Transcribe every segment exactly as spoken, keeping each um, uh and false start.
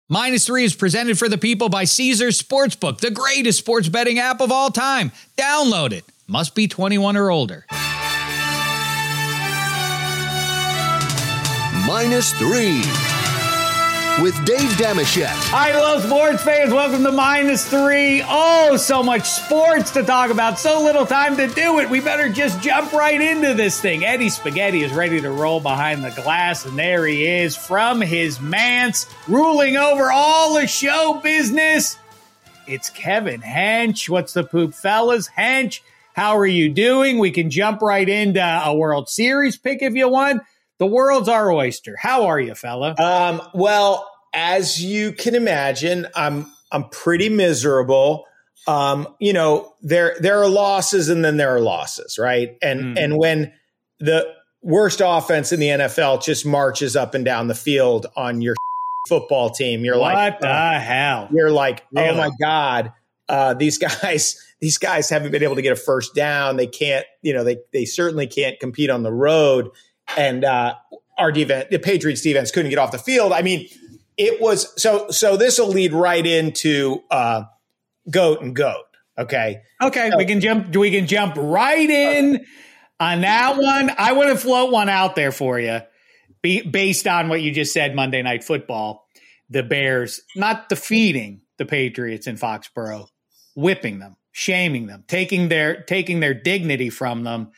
Minus Three is presented for the people by Caesars Sportsbook, the greatest sports betting app of all time. Download it. Must be twenty-one or older. Minus Three with Dave Dameshek. Hi, hello, sports fans. Welcome to Minus Three. Oh, so much sports to talk about. So little time to do it. We better just jump right into this thing. Eddie Spaghetti is ready to roll behind the glass, and there he is from his manse, ruling over all the show business. It's Kevin Hench. What's the poop, fellas? Hench, how are you doing? We can jump right into a World Series pick if you want. The world's our oyster. How are you, fella? Um, well, as you can imagine, I'm I'm pretty miserable. Um, you know, there there are losses and then there are losses, right? And mm. and when the worst offense in the N F L just marches up and down the field on your football team, you're what like, what the uh, hell? You're like, really? Oh my God, uh, these guys. These guys haven't been able to get a first down. They can't, you know, they they certainly can't compete on the road. And uh, our defense, the Patriots defense, couldn't get off the field. I mean, it was so. So this will lead right into uh, goat and goat. Okay. Okay. So, we can jump. We can jump right in on that one. I want to float one out there for you, be, based on what you just said. Monday Night Football, the Bears not defeating the Patriots in Foxborough, whipping them, shaming them, taking their taking their dignity from them.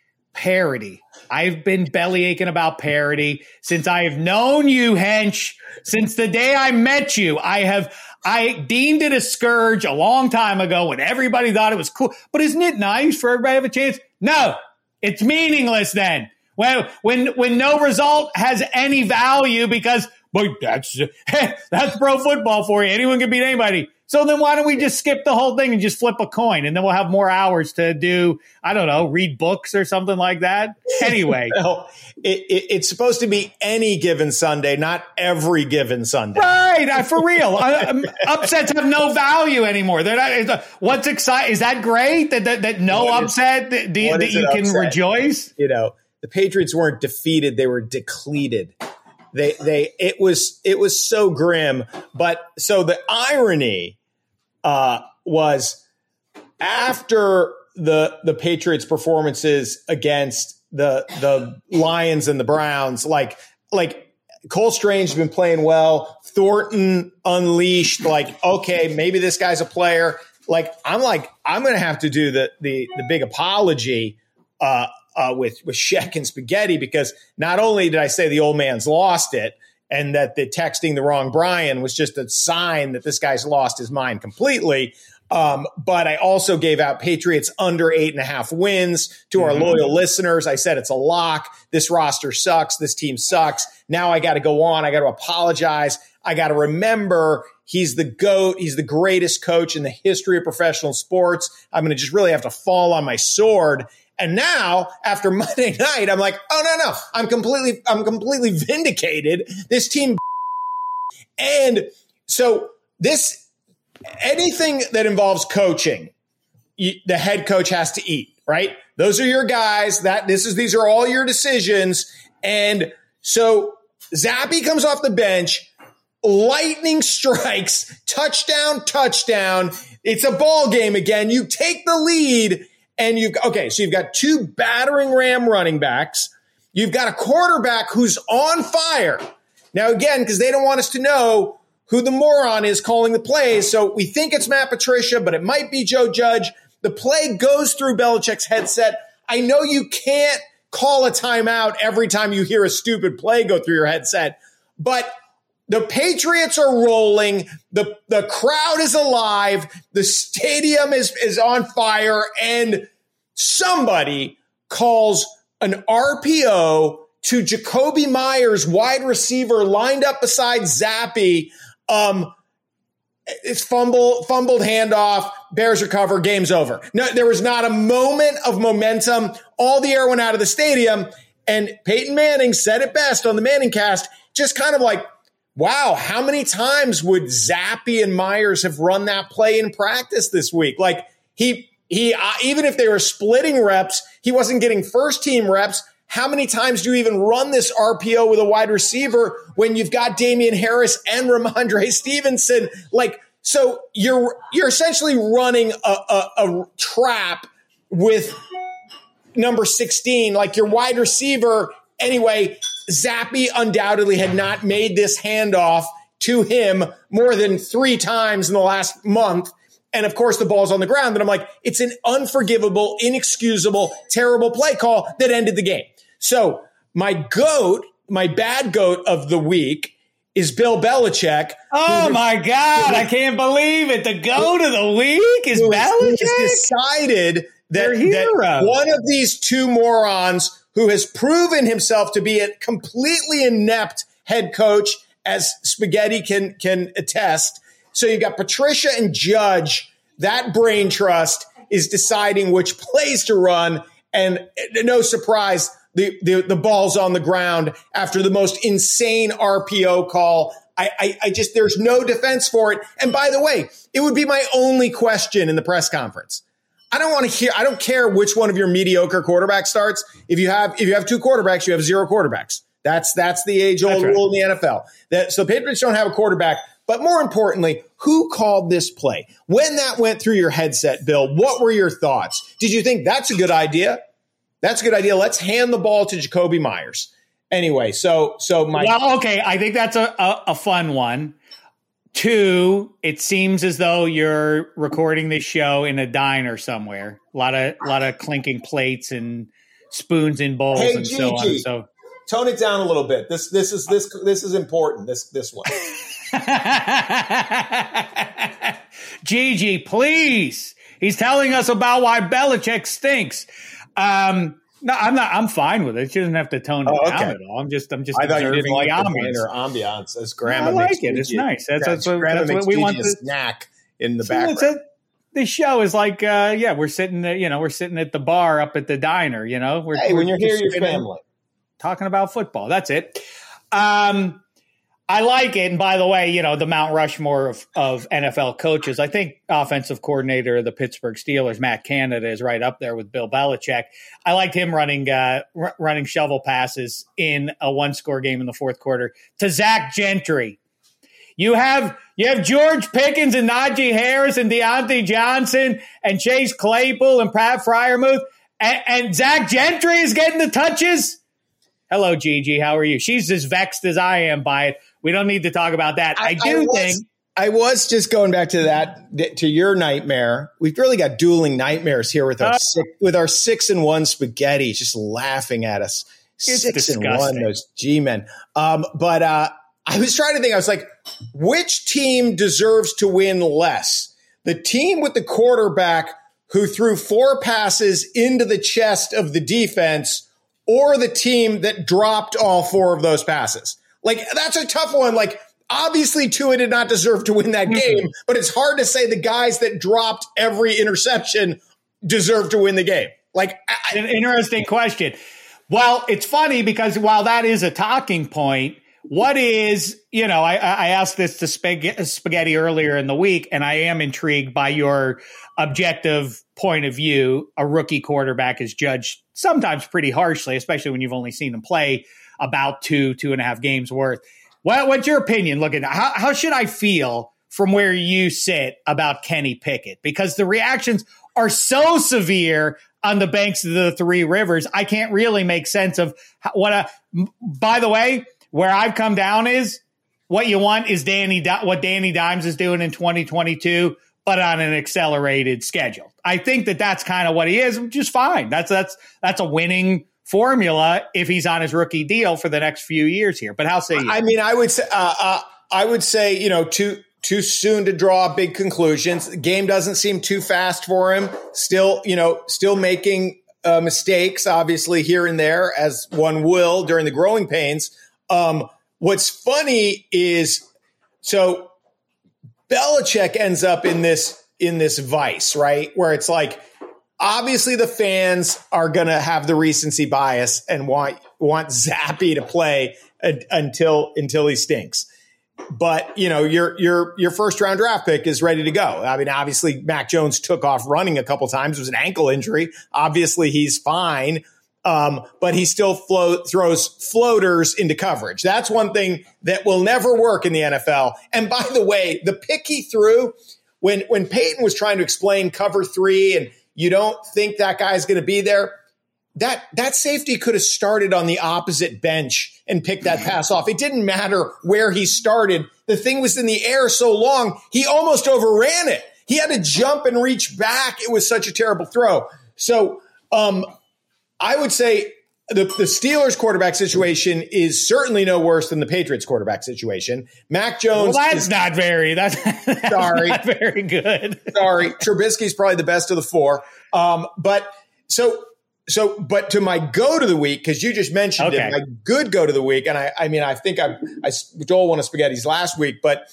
Parody. I've been belly aching about parody since I have known you, Hench. Since the day I met you, I have I deemed it a scourge a long time ago when everybody thought it was cool. But isn't it nice for everybody to have a chance? No, it's meaningless then. When when when no result has any value because but that's that's pro football for you. Anyone can beat anybody. So then why don't we just skip the whole thing and just flip a coin, and then we'll have more hours to do, I don't know, read books or something like that? Anyway. well, it, it, it's supposed to be any given Sunday, not every given Sunday. Right. I, for real. uh, upsets have no value anymore. They're not, what's exciting? Is that great that that, that no what upset is, that, that, that you can upset? rejoice? You know, the Patriots weren't defeated. They were depleted. They, they, it was, it was so grim. But so the irony Uh, was after the the Patriots' performances against the the Lions and the Browns, like like Cole Strange has been playing well. Thornton unleashed, like, okay, maybe this guy's a player. Like, I'm like, I'm gonna have to do the the the big apology uh, uh, with with Sheck and Spaghetti, because not only did I say the old man's lost it, and that the texting the wrong Brian was just a sign that this guy's lost his mind completely. Um, but I also gave out Patriots under eight and a half wins to our mm-hmm. loyal listeners. I said it's a lock. This roster sucks. This team sucks. Now I got to go on. I got to apologize. I got to remember he's the GOAT. He's the greatest coach in the history of professional sports. I'm going to just really have to fall on my sword. And now, after Monday night, I'm like, oh, no, no, I'm completely, I'm completely vindicated. This team. And so this, anything that involves coaching, you, the head coach has to eat, right? Those are your guys. That this is, these are all your decisions. And so Zappe comes off the bench, lightning strikes, touchdown, touchdown. It's a ball game again. You take the lead. And you've okay, so you've got two battering ram running backs. You've got a quarterback who's on fire. Now, again, because they don't want us to know who the moron is calling the plays. So we think it's Matt Patricia, but it might be Joe Judge. The play goes through Belichick's headset. I know you can't call a timeout every time you hear a stupid play go through your headset, but the Patriots are rolling. The, the crowd is alive. The stadium is, is on fire. And somebody calls an R P O to Jacoby Myers, wide receiver, lined up beside Zappe. Um, it's fumble, fumbled handoff. Bears recover. Game's over. No, there was not a moment of momentum. All the air went out of the stadium. And Peyton Manning said it best on the Manning cast, just kind of like, wow, how many times would Zappe and Myers have run that play in practice this week? Like he, he, uh, even if they were splitting reps, he wasn't getting first team reps. how many times do you even run this R P O with a wide receiver when you've got Damian Harris and Ramondre Stevenson? Like, so you're you're essentially running a, a, a trap with number sixteen, like your wide receiver. Anyway, Zappe undoubtedly had not made this handoff to him more than three times in the last month. And of course, the ball's on the ground. And I'm like, it's an unforgivable, inexcusable, terrible play call that ended the game. So my GOAT, my bad GOAT of the week is Bill Belichick. Oh my God, I can't believe it. The GOAT of the week is Belichick. Has decided that, that one of these two morons who has proven himself to be a completely inept head coach, as Spaghetti can can attest. So you got Patricia and Judge. That brain trust is deciding which plays to run, and no surprise, the the, the ball's on the ground after the most insane R P O call. I, I I just there's no defense for it. And by the way, it would be my only question in the press conference. I don't want to hear. I don't care which one of your mediocre quarterbacks starts. If you have if you have two quarterbacks, you have zero quarterbacks. That's that's the age old right. rule in the N F L. That so Patriots don't have a quarterback. But more importantly, who called this play? When that went through your headset, Bill, what were your thoughts? Did you think that's a good idea? That's a good idea. Let's hand the ball to Jacoby Myers. Anyway, so so my well, okay. I think that's a, a, a fun one. Two, it seems as though you're recording this show in a diner somewhere. A lot of a lot of clinking plates and spoons and bowls hey, and Gigi, so on. So tone it down a little bit. This this is this this is important. This this one. Gigi, please. He's telling us about why Belichick stinks. Um, no, I'm not. I'm fine with it. She doesn't have to tone it oh, okay. down at all. I'm just. I'm just. I thought you didn't like the ambiance. ambiance as Grandma. No, I like it. It's nice. That's, that's, what, that's what we want. To snack in the so background. The show is like, uh, yeah, we're sitting. There, you know, we're sitting at the bar up at the diner. You know, we're, hey, we're when you're here, your family talking about football. That's it. Um, I like it. And by the way, you know, the Mount Rushmore of, of N F L coaches, I think offensive coordinator of the Pittsburgh Steelers, Matt Canada, is right up there with Bill Belichick. I liked him running uh, r- running shovel passes in a one-score game in the fourth quarter to Zach Gentry. You have you have George Pickens and Najee Harris and Deontay Johnson and Chase Claypool and Pat Freiermuth, and, and Zach Gentry is getting the touches. Hello, Gigi. How are you? She's as vexed as I am by it. We don't need to talk about that. I, I do I was, think I was just going back to that to your nightmare. We've really got dueling nightmares here with our uh, six, with our six and one Spaghetti just laughing at us. Six disgusting. and one, those G-men. Um, but uh, I was trying to think. I was like, which team deserves to win less? The team with the quarterback who threw four passes into the chest of the defense, or the team that dropped all four of those passes? Like, that's a tough one. Like, obviously, Tua did not deserve to win that game, but it's hard to say the guys that dropped every interception deserve to win the game. Like, I, an interesting question. Well, it's funny because while that is a talking point, what is, you know, I, I asked this to Spag- Spaghetti earlier in the week, and I am intrigued by your objective point of view. A rookie quarterback is judged sometimes pretty harshly, especially when you've only seen him play about two, two and a half games worth. Well, what's your opinion? Look at how, how should I feel from where you sit about Kenny Pickett? Because the reactions are so severe on the banks of the Three Rivers. I can't really make sense of what a, by the way, where I've come down is what you want is Danny, what Danny Dimes is doing in twenty twenty-two, but on an accelerated schedule. I think that that's kind of what he is, which is fine. That's, that's, that's a winning formula if he's on his rookie deal for the next few years here. But how say you? I mean, I would say, uh, uh, I would say, you know, too too soon to draw big conclusions. The game doesn't seem too fast for him. Still, you know, still making uh, mistakes, obviously here and there, as one will during the growing pains. Um, what's funny is, so Belichick ends up in this in this vice, right, where it's like, obviously, the fans are going to have the recency bias and want want Zappe to play a, until until he stinks. But you know, your your your first round draft pick is ready to go. I mean, obviously, Mac Jones took off running a couple times. It was an ankle injury. Obviously, he's fine. Um, but he still float, throws floaters into coverage. That's one thing that will never work in the N F L. And by the way, the pick he threw when, when Peyton was trying to explain cover three and you don't think that guy's going to be there, that, that safety could have started on the opposite bench and picked that pass off. It didn't matter where he started. The thing was in the air so long, he almost overran it. He had to jump and reach back. It was such a terrible throw. So, um, I would say the, the Steelers quarterback situation is certainly no worse than the Patriots quarterback situation. Mac Jones. Well, that's is, not very, that's, that's sorry, not very good. Sorry. Trubisky's probably the best of the four. Um, but so, so, but to my go to the week, because you just mentioned okay. it, my good go to the week. And I, I mean, I think I, I stole one of Spaghetti's last week, but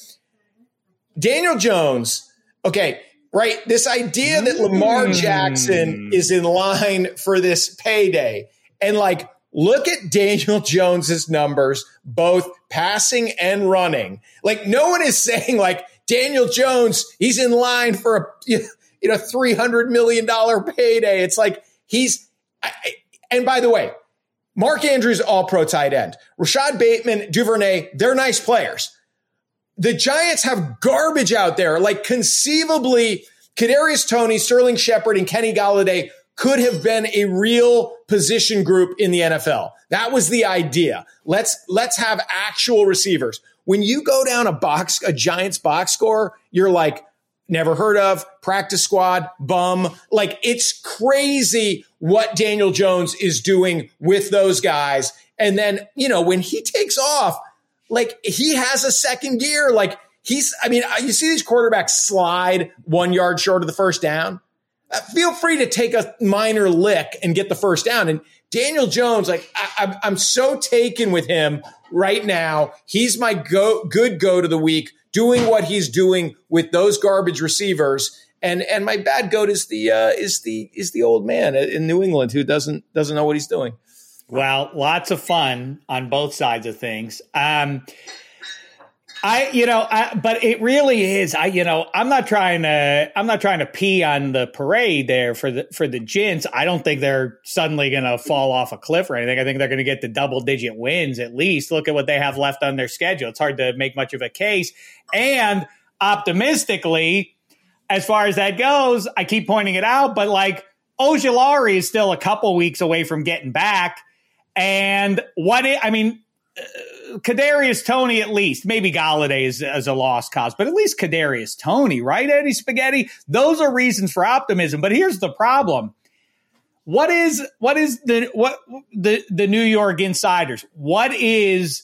Daniel Jones, okay. Right. This idea that Lamar Jackson is in line for this payday and like, look at Daniel Jones's numbers, both passing and running. Like no one is saying like Daniel Jones, he's in line for a, you know, three hundred million dollars payday. It's like he's, I, and by the way, Mark Andrews, all pro tight end, Rashad Bateman, Duvernay, they're nice players. The Giants have garbage out there. Like conceivably, Kadarius Toney, Sterling Shepard, and Kenny Golladay could have been a real position group in the N F L. That was the idea. Let's let's have actual receivers. When you go down a box, a Giants box score, you're like, never heard of, practice squad, bum. Like it's crazy what Daniel Jones is doing with those guys. And then, you know, when he takes off, like he has a second gear. Like he's, I mean, you see these quarterbacks slide one yard short of the first down. Uh, feel free to take a minor lick and get the first down. And Daniel Jones, like I, I'm, I'm so taken with him right now. He's my go, good go to the week, doing what he's doing with those garbage receivers. And and my bad goat is the uh, is the is the old man in New England who doesn't doesn't know what he's doing. Well, lots of fun on both sides of things. Um, I, you know, I, but it really is. I, you know, I'm not trying to, I'm not trying to pee on the parade there for the for the Gents. I don't think they're suddenly going to fall off a cliff or anything. I think they're going to get the double digit wins at least. Look at what they have left on their schedule. It's hard to make much of a case. And optimistically, as far as that goes, I keep pointing it out, but like Ojulari is still a couple weeks away from getting back. And what it, I mean, uh, Kadarius Toney at least, maybe Golladay is, is a lost cause, but at least Kadarius Toney, right, Eddie Spaghetti? Those are reasons for optimism. But here's the problem: what is what is the what the the New York insiders? What is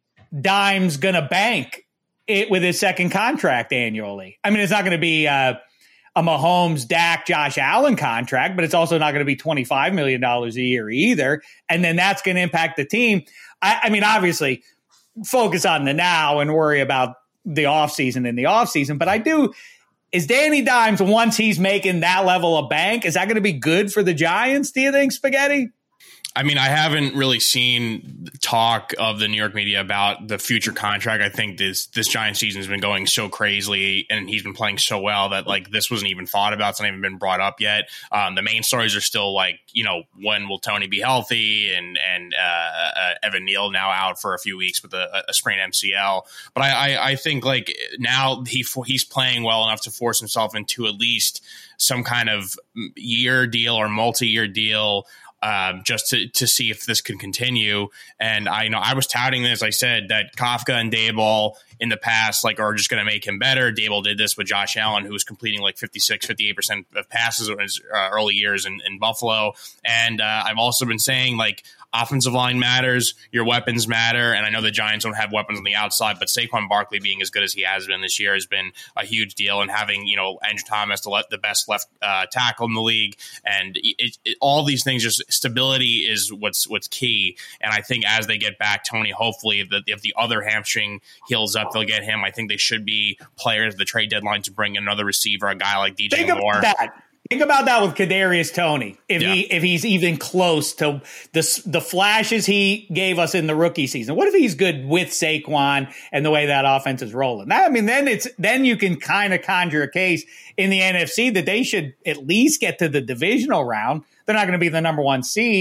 Dimes gonna bank it with his second contract annually? I mean, it's not going to be uh, a Mahomes, Dak, Josh Allen contract, but it's also not going to be twenty-five million dollars a year either. And then that's going to impact the team. I, I mean, obviously, focus on the now and worry about the offseason in the offseason. But I do, is Danny Dimes, once he's making that level of bank, is that going to be good for the Giants, do you think, Spaghetti? I mean, I haven't really seen talk of the New York media about the future contract. I think this this Giants season has been going so crazily, and he's been playing so well that like this wasn't even thought about. It's not even been brought up yet. Um, the main stories are still like, you know, when will Toney be healthy, and and uh, uh, Evan Neal now out for a few weeks with a, a sprained M C L. But I, I, I think like now he he's playing well enough to force himself into at least some kind of year deal or multi-year deal. Um, just to, to see if this could continue. And I you know I was touting this. I said that Kafka and Daboll in the past like are just going to make him better. Daboll did this with Josh Allen, who was completing like fifty-six, fifty-eight percent of passes in his uh, early years in, in Buffalo. And uh, I've also been saying like offensive line matters, your weapons matter. And I know the Giants don't have weapons on the outside, but Saquon Barkley being as good as he has been this year has been a huge deal. And having, you know, Andrew Thomas, the, le- the best left uh, tackle in the league. And it, it, all these things, just stability is what's what's key. And I think as they get back, Toney, hopefully if the, if the other hamstring heals up, they'll get him. I think they should be players at the trade deadline to bring another receiver, a guy like D J Think Moore. About that. Think about that with Kadarius Toney. If Yeah. he if he's even close to the the flashes he gave us in the rookie season, what if he's good with Saquon and the way that offense is rolling? That, I mean, then it's then you can kind of conjure a case in the N F C that they should at least get to the divisional round. They're not going to be the number one seed,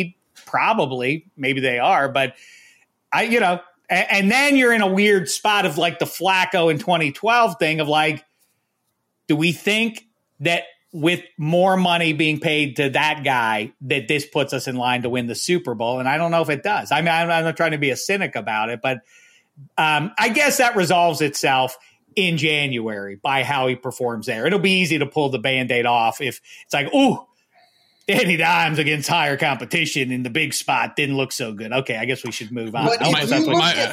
Probably. Maybe they are. But, I, you know, and, and then you're in a weird spot of like the Flacco in twenty twelve thing of like, do we think that with more money being paid to that guy, that this puts us in line to win the Super Bowl? And I don't know if it does. I mean, I'm, I'm not trying to be a cynic about it, but um, I guess that resolves itself in January by how he performs there. It'll be easy to pull the Band-Aid off if it's like, ooh, Danny Dimes against higher competition in the big spot didn't look so good. Okay, I guess we should move on. But I if, you look at,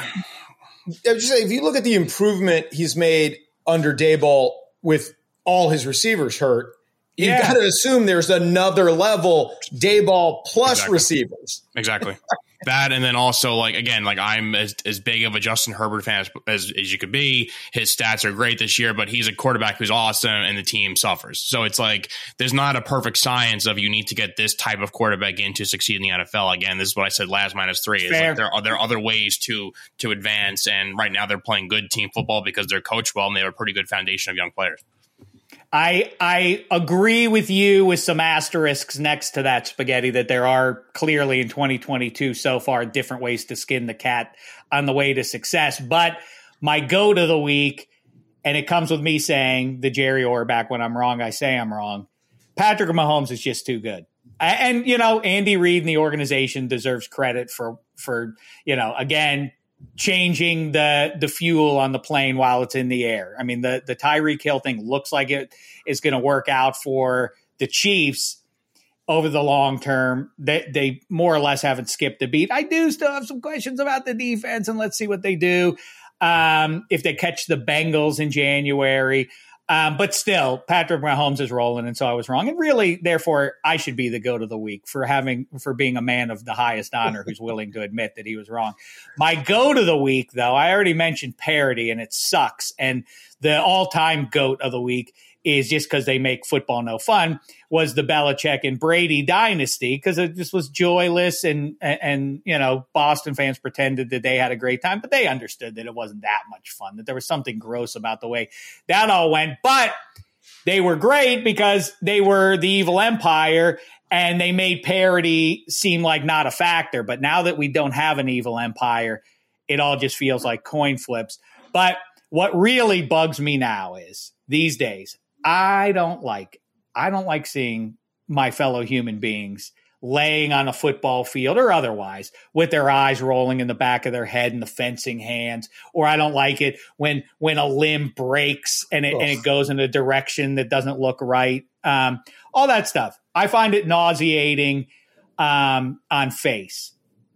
I would just say, if you look at the improvement he's made under Daboll with all his receivers hurt, you Yeah. got to assume there's another level Daboll plus Exactly. receivers. Exactly. That, and then also, like, again, like I'm as, as big of a Justin Herbert fan as, as as you could be. His stats are great this year, but he's a quarterback who's awesome and the team suffers. So it's like there's not a perfect science of you need to get this type of quarterback in to succeed in the N F L. Again, this is what I said last minus three. Is like there are there are other ways to to advance, and right now they're playing good team football because they're coached well and they have a pretty good foundation of young players. I I agree with you with some asterisks next to that, Spaghetti, that there are clearly in twenty twenty-two so far different ways to skin the cat on the way to success. But my goat of the week, and it comes with me saying the Jerry Orbach, when I'm wrong, I say I'm wrong. Patrick Mahomes is just too good. And, you know, Andy Reid and the organization deserves credit for, for you know, again, changing the the fuel on the plane while it's in the air. I mean, the, the Tyreek Hill thing looks like it is going to work out for the Chiefs over the long term. They, they more or less haven't skipped a beat. I do still have some questions about the defense, and let's see what they do um, if they catch the Bengals in January. Um, but still, Patrick Mahomes is rolling, and so I was wrong. And really, therefore, I should be the goat of the week for having for being a man of the highest honor who's willing to admit that he was wrong. My goat of the week, though, I already mentioned parody, and it sucks. And the all-time goat of the week is just because they make football no fun, was the Belichick and Brady dynasty, because it just was joyless, and, and, and, you know, Boston fans pretended that they had a great time, but they understood that it wasn't that much fun, that there was something gross about the way that all went. But they were great because they were the evil empire, and they made parody seem like not a factor. But now that we don't have an evil empire, it all just feels like coin flips. But what really bugs me now is these days, I don't like, I don't like seeing my fellow human beings laying on a football field or otherwise with their eyes rolling in the back of their head and the fencing hands. Or I don't like it when, when a limb breaks and it, and it goes in a direction that doesn't look right. Um, all that stuff. I find it nauseating um, on face.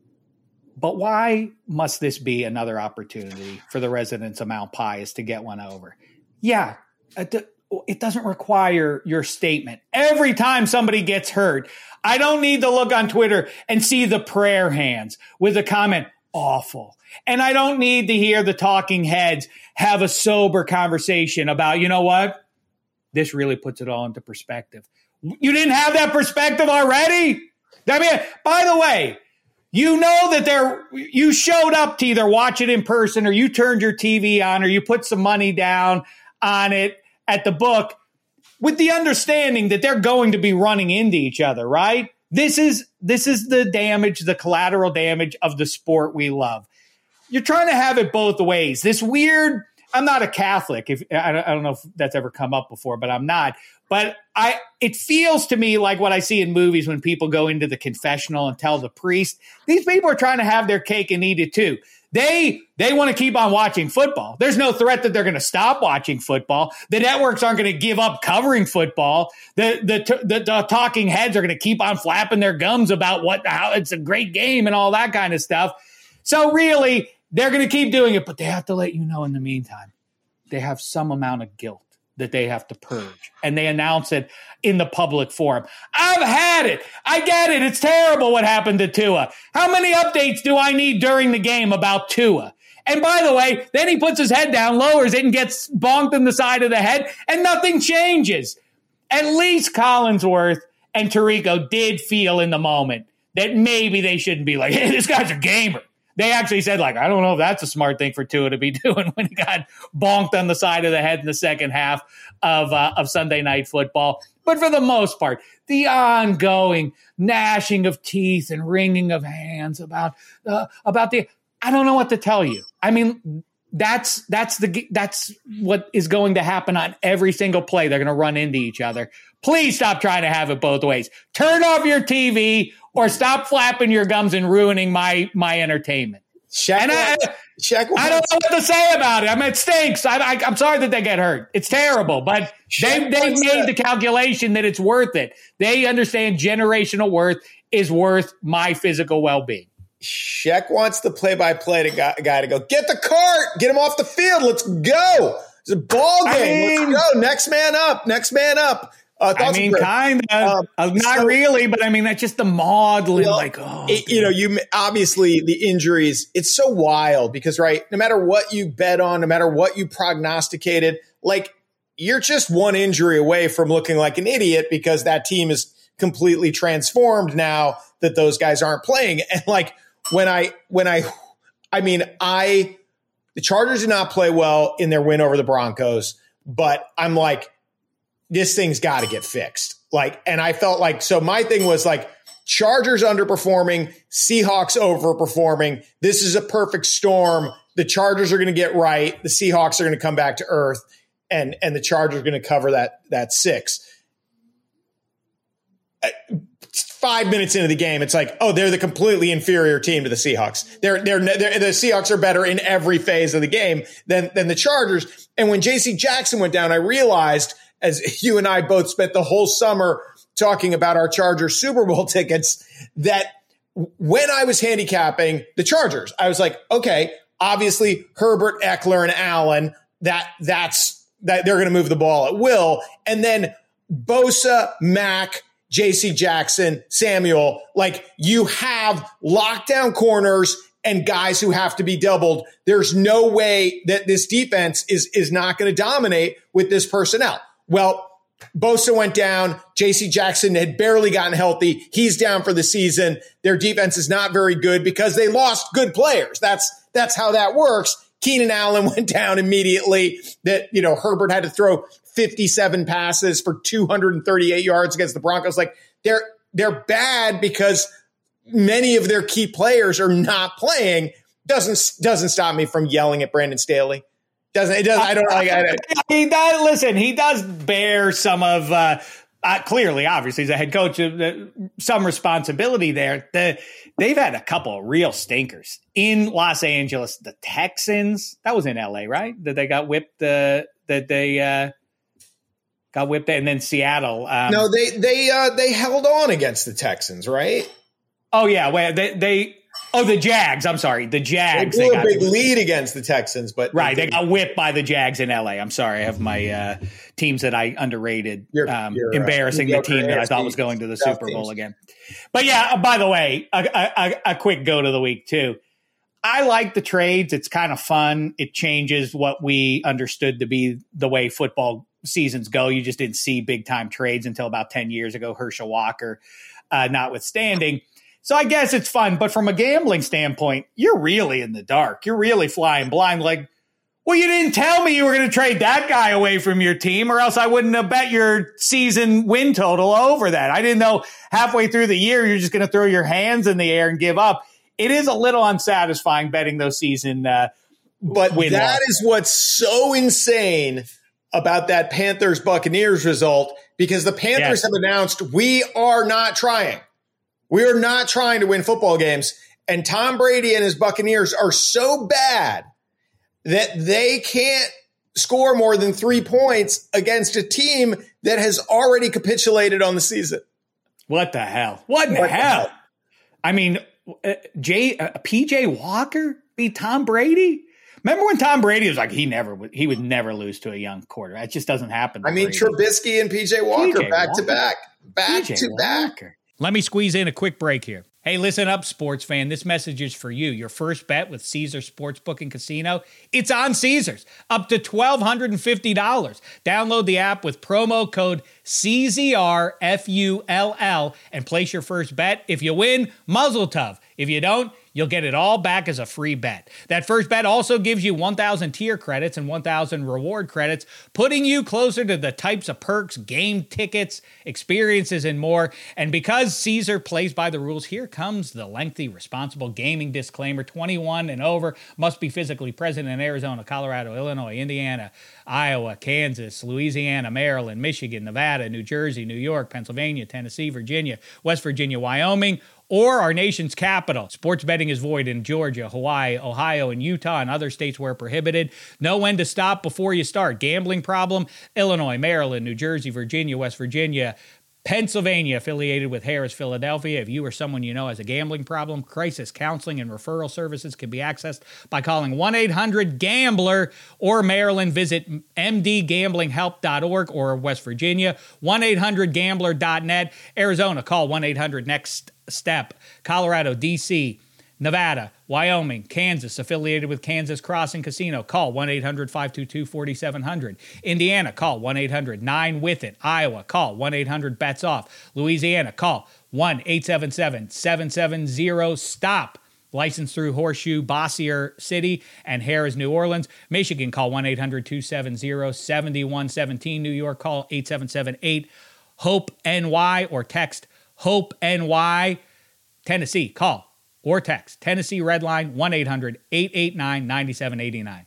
But why must this be another opportunity for the residents of Mount Pius to get one over? Yeah, it doesn't require your statement. Every time somebody gets hurt, I don't need to look on Twitter and see the prayer hands with a comment, awful. And I don't need to hear the talking heads have a sober conversation about, you know what? This really puts it all into perspective. You didn't have that perspective already? I mean, by the way, you know that there, you showed up to either watch it in person or you turned your T V on or you put some money down on it at the book with the understanding that they're going to be running into each other, right? This is this is the damage, the collateral damage of the sport we love. You're trying to have it both ways. This weird, I'm not a Catholic. If I don't know if that's ever come up before, but I'm not. But I, it feels to me like what I see in movies when people go into the confessional and tell the priest, these people are trying to have their cake and eat it too. They they want to keep on watching football. There's no threat that they're going to stop watching football. The networks aren't going to give up covering football. The the the, the talking heads are going to keep on flapping their gums about what how it's a great game and all that kind of stuff. So really, they're going to keep doing it, but they have to let you know in the meantime, they have some amount of guilt that they have to purge. And they announce it in the public forum. I've had it. I get it. It's terrible what happened to Tua. How many updates do I need during the game about Tua? And by the way, then he puts his head down, lowers it, and gets bonked in the side of the head, and nothing changes. At least Collinsworth and Tirico did feel in the moment that maybe they shouldn't be like, hey, this guy's a gamer. they actually said, like, I don't know if that's a smart thing for Tua to be doing when he got bonked on the side of the head in the second half of uh, of Sunday Night Football. But for the most part, the ongoing gnashing of teeth and wringing of hands about uh, about the I don't know what to tell you. I mean, that's that's the that's what is going to happen on every single play. They're going to run into each other. Please stop trying to have it both ways. Turn off your T V or stop flapping your gums and ruining my my entertainment. Shaq and I, Shaq I don't know what to say about it. I mean, it stinks. I, I, I'm sorry that they get hurt. It's terrible, but they, they've made the calculation that it's worth it. They understand generational worth is worth my physical well-being. Shaq wants the play-by-play to guy, guy to go, get the cart, get him off the field, let's go. It's a ball game. I mean, let's go. Next man up, next man up. Uh, I mean, kind of, um, uh, not so, really, but I mean, that's just the maudlin, well, like, oh, it, you know, you obviously the injuries, it's so wild because, right, no matter what you bet on, no matter what you prognosticated, like, you're just one injury away from looking like an idiot because that team is completely transformed now that those guys aren't playing. And like, when I, when I, I mean, I, the Chargers did not play well in their win over the Broncos, but I'm like, this thing's got to get fixed. Like, and I felt like, so my thing was like, Chargers underperforming, Seahawks overperforming. This is a perfect storm. The Chargers are going to get right. The Seahawks are going to come back to earth, and, and the Chargers are going to cover that, that six. Five minutes into the game, it's like, oh, they're the completely inferior team to the Seahawks. They're, they're, they're the Seahawks are better in every phase of the game than, than the Chargers. And when J C Jackson went down, I realized, as you and I both spent the whole summer talking about our Chargers Super Bowl tickets, that when I was handicapping the Chargers, I was like, okay, obviously Herbert, Eckler, and Allen, that that's that they're going to move the ball at will. And then Bosa, Mack, J C Jackson, Samuel, like you have lockdown corners and guys who have to be doubled. There's no way that this defense is, is not going to dominate with this personnel. Well, Bosa went down. J C Jackson had barely gotten healthy. He's down for the season. Their defense is not very good because they lost good players. That's, that's how that works. Keenan Allen went down immediately. That, you know, Herbert had to throw fifty-seven passes for two hundred thirty-eight yards against the Broncos. Like they're, they're bad because many of their key players are not playing. Doesn't, doesn't stop me from yelling at Brandon Staley. Doesn't it? Doesn't I don't like. I, he does listen. He does bear some of uh, uh, clearly, obviously, he's a head coach. Uh, some responsibility there. The, they've had a couple of real stinkers in Los Angeles. The Texans. That was in L A, right? That they got whipped. Uh, that they uh, got whipped, and then Seattle. Um, no, they they uh, they held on against the Texans, right? Oh yeah, well they they. Oh, the Jags. I'm sorry. The Jags. They blew they got, a big lead against the Texans, but right. They, they got whipped by the Jags in L A. I'm sorry. I have my uh, teams that I underrated, you're, um, you're, embarrassing uh, the team that I thought was going to the Super Bowl teams. again. But yeah, by the way, a, a, a quick go to the week too. I like the trades. It's kind of fun. It changes what we understood to be the way football seasons go. You just didn't see big time trades until about ten years ago, Herschel Walker uh, notwithstanding. So I guess it's fun, but from a gambling standpoint, you're really in the dark. You're really flying blind. Like, well, you didn't tell me you were going to trade that guy away from your team, or else I wouldn't have bet your season win total over that. I didn't know halfway through the year you're just going to throw your hands in the air and give up. It is a little unsatisfying betting those season uh, But win that losses. Is what's so insane about that Panthers-Buccaneers result, because the Panthers yes. have announced we are not trying. We are not trying to win football games, and Tom Brady and his Buccaneers are so bad that they can't score more than three points against a team that has already capitulated on the season. What the hell? What in the, what hell? the hell? I mean, uh, J, uh, P J Walker beat Tom Brady? Remember when Tom Brady was like, he never would, he would never lose to a young quarterback. It just doesn't happen. I mean, Brady. Trubisky and P J Walker P J back Walker. to back, back P J to back. Walker. Let me squeeze in a quick break here. Hey, listen up, sports fan. This message is for you. Your first bet with Caesars Sportsbook and Casino, it's on Caesars. Up to one thousand two hundred fifty dollars. Download the app with promo code C Z R F U L L and place your first bet. If you win, Muzzle Tov. If you don't, you'll get it all back as a free bet. That first bet also gives you one thousand tier credits and one thousand reward credits, putting you closer to the types of perks, game tickets, experiences, and more. And because Caesar plays by the rules, here comes the lengthy responsible gaming disclaimer. twenty-one and over, must be physically present in Arizona, Colorado, Illinois, Indiana, Iowa, Kansas, Louisiana, Maryland, Michigan, Nevada, New Jersey, New York, Pennsylvania, Tennessee, Virginia, West Virginia, Wyoming, or our nation's capital. Sports betting is void in Georgia, Hawaii, Ohio, and Utah, and other states where prohibited. Know when to stop before you start. Gambling problem? Illinois, Maryland, New Jersey, Virginia, West Virginia, Pennsylvania, affiliated with Harris, Philadelphia. If you or someone you know has a gambling problem, crisis counseling and referral services can be accessed by calling one eight hundred gambler, or Maryland, visit m d gambling help dot org, or West Virginia, one eight hundred gambler dot net. Arizona, call one eight hundred next step. Colorado, D C, Nevada, Wyoming, Kansas, affiliated with Kansas Crossing Casino, call one eight hundred five two two four seven zero zero. Indiana, call one eight hundred nine with it. Iowa, call one eight hundred bets off. Louisiana, call one eight seven seven seven seven zero stop. Licensed through Horseshoe, Bossier City, and Harrah's, New Orleans. Michigan, call one eight hundred two seven zero seven one one seven. New York, call eight seven seven eight hope N Y or text HOPE N Y. Tennessee, call or text Tennessee Redline one eight hundred eight eight nine nine seven eight nine.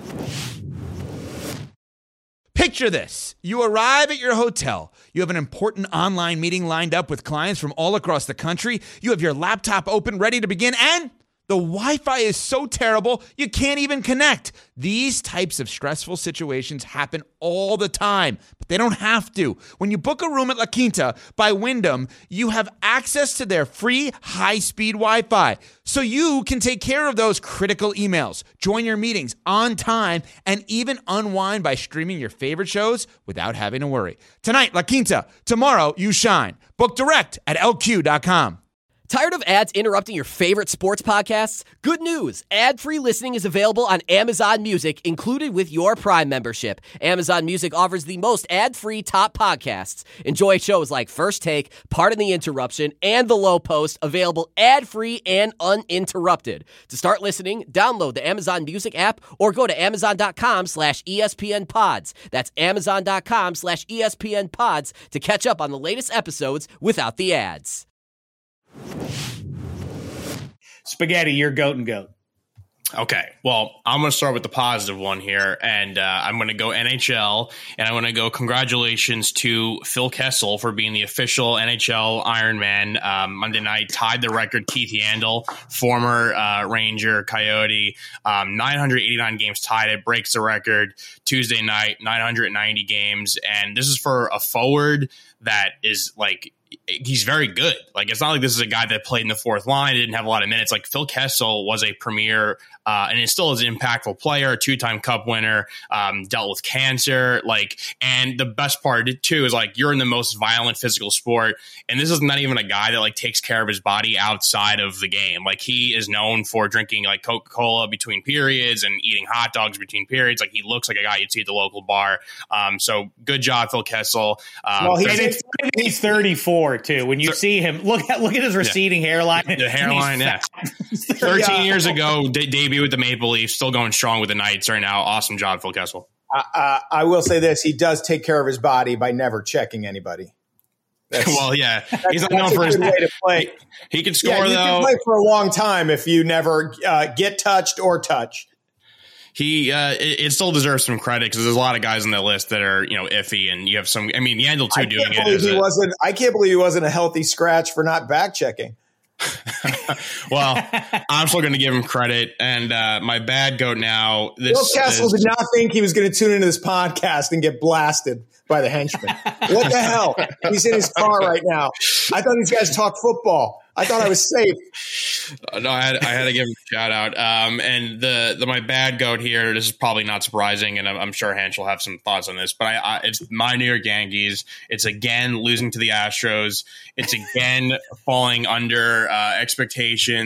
Picture this. You arrive at your hotel. You have an important online meeting lined up with clients from all across the country. You have your laptop open, ready to begin, and the Wi-Fi is so terrible, you can't even connect. These types of stressful situations happen all the time, but they don't have to. When you book a room at La Quinta by Wyndham, you have access to their free high-speed Wi-Fi, so you can take care of those critical emails, join your meetings on time, and even unwind by streaming your favorite shows without having to worry. Tonight, La Quinta. Tomorrow, you shine. Book direct at L Q dot com. Tired of ads interrupting your favorite sports podcasts? Good news! Ad-free listening is available on Amazon Music, included with your Prime membership. Amazon Music offers the most ad-free top podcasts. Enjoy shows like First Take, Pardon the Interruption, and The Low Post, available ad-free and uninterrupted. To start listening, download the Amazon Music app or go to amazon.com slash ESPN pods. That's amazon.com slash ESPN pods to catch up on the latest episodes without the ads. Spaghetti, you're goat and goat. Okay, well, I'm going to start with the positive one here, and uh, I'm going to go N H L, and I'm going to go congratulations to Phil Kessel for being the official N H L Ironman. Um, Monday night, tied the record. Keith Yandel, former uh, Ranger, Coyote, um, nine hundred eighty-nine games tied it, breaks the record. Tuesday night, nine hundred ninety games, and this is for a forward that is like, he's very good. Like, it's not like this is a guy that played in the fourth line, didn't have a lot of minutes. Like, Phil Kessel was a premier uh, and is still is an impactful player, two-time cup winner, um, dealt with cancer. Like, and the best part too is like, you're in the most violent physical sport, and this is not even a guy that like takes care of his body outside of the game. Like, he is known for drinking like Coca-Cola between periods and eating hot dogs between periods. Like, he looks like a guy you'd see at the local bar. Um, so good job, Phil Kessel. Um, well, he's, he's thirty-four too. When you Thir- see him, look at look at his receding yeah. hairline. The hairline, yeah. Thirteen yeah. years ago, de- debut with the Maple Leafs, still going strong with the Knights right now. Awesome job, Phil Kessel. Uh, uh, I will say this: he does take care of his body by never checking anybody. Well, yeah, he's not known for his way to play. He, he can score yeah, you though. Can play for a long time if you never uh, get touched or touch. He uh, it, it still deserves some credit because there's a lot of guys on the list that are, you know, iffy, and you have some. I mean, Yandel too I doing can't it. He a, wasn't. I can't believe he wasn't a healthy scratch for not back checking. Well, I'm still going to give him credit. And uh, my bad goat now. This Phil Kessel is, did not think he was going to tune into this podcast and get blasted by the henchman. What the hell? He's in his car right now. I thought these guys talk football. I thought I was safe. No, I had, I had to give him a shout out. Um, and the, the my bad goat here, this is probably not surprising, and I'm, I'm sure Hanch will have some thoughts on this, but I, I, it's my New York Yankees. It's again losing to the Astros. It's again falling under uh, expectations.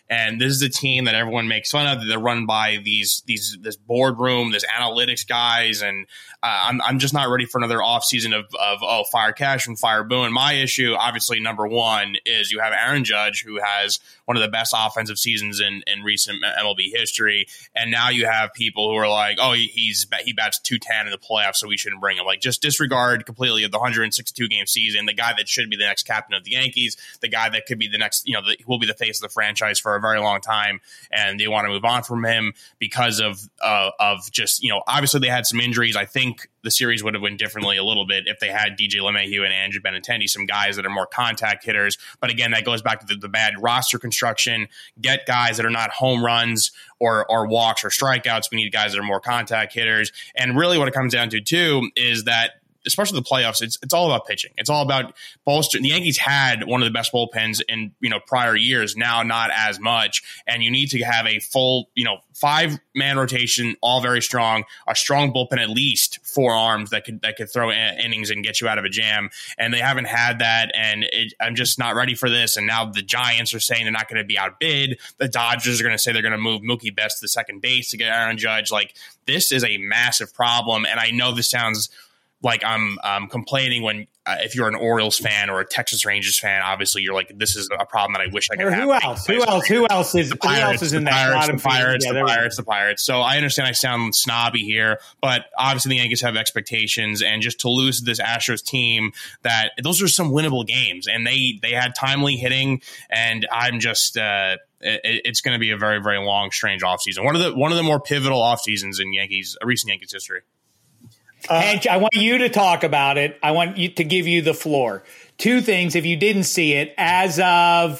And this is a team that everyone makes fun of. They're run by these these this boardroom, this analytics guys, and uh, I'm I'm just not ready for another offseason of of oh fire Cash and fire Boone. My issue, obviously, number one is you have Aaron Judge, who has one of the best offensive seasons in, in recent M L B history, and now you have people who are like, oh, he's he bats two ten in the playoffs, so we shouldn't bring him. Like, just disregard completely of the one hundred sixty-two game season. The guy that should be the next captain of the Yankees, the guy that could be the next, you know, the, will be the face of the franchise for a very long time, and they want to move on from him because of uh, of just, you know, obviously they had some injuries. I think the series would have went differently a little bit if they had D J LeMahieu and Andrew Benintendi, some guys that are more contact hitters. But again, that goes back to the, the bad roster construction. Get guys that are not home runs or or walks or strikeouts. We need guys that are more contact hitters. And really what it comes down to, too, is that especially the playoffs, it's it's all about pitching. It's all about bolster. The Yankees had one of the best bullpens in, you know, prior years, now not as much. And you need to have a full, you know, five man rotation, all very strong, a strong bullpen, at least four arms that could that could throw in- innings and get you out of a jam. And they haven't had that. And it, I'm just not ready for this. And now the Giants are saying they're not going to be outbid. The Dodgers are going to say they're going to move Mookie Betts to the second base to get Aaron Judge. Like, this is a massive problem. And I know this sounds like I'm um, complaining when uh, if you're an Orioles fan or a Texas Rangers fan, obviously you're like, this is a problem that I wish I could or have. Who else? Who else? Who else is? The Pirates, who else is in the that? Pirates, the Pirates, yeah, the Pirates, the Pirates. So I understand I sound snobby here, but obviously the Yankees have expectations, and just to lose to this Astros team, that those are some winnable games, and they they had timely hitting, and I'm just. Uh, it, it's going to be a very, very long, strange offseason. One of the one of the more pivotal off seasons in Yankees, recent Yankees history. Uh, Hench, I want you to talk about it. I want you to give you the floor. Two things, if you didn't see it, as of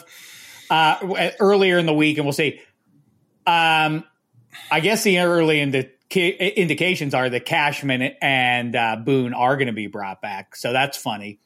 uh, earlier in the week, and we'll see. Um, I guess the early indi- indications are that Cashman and uh, Boone are going to be brought back, so that's funny.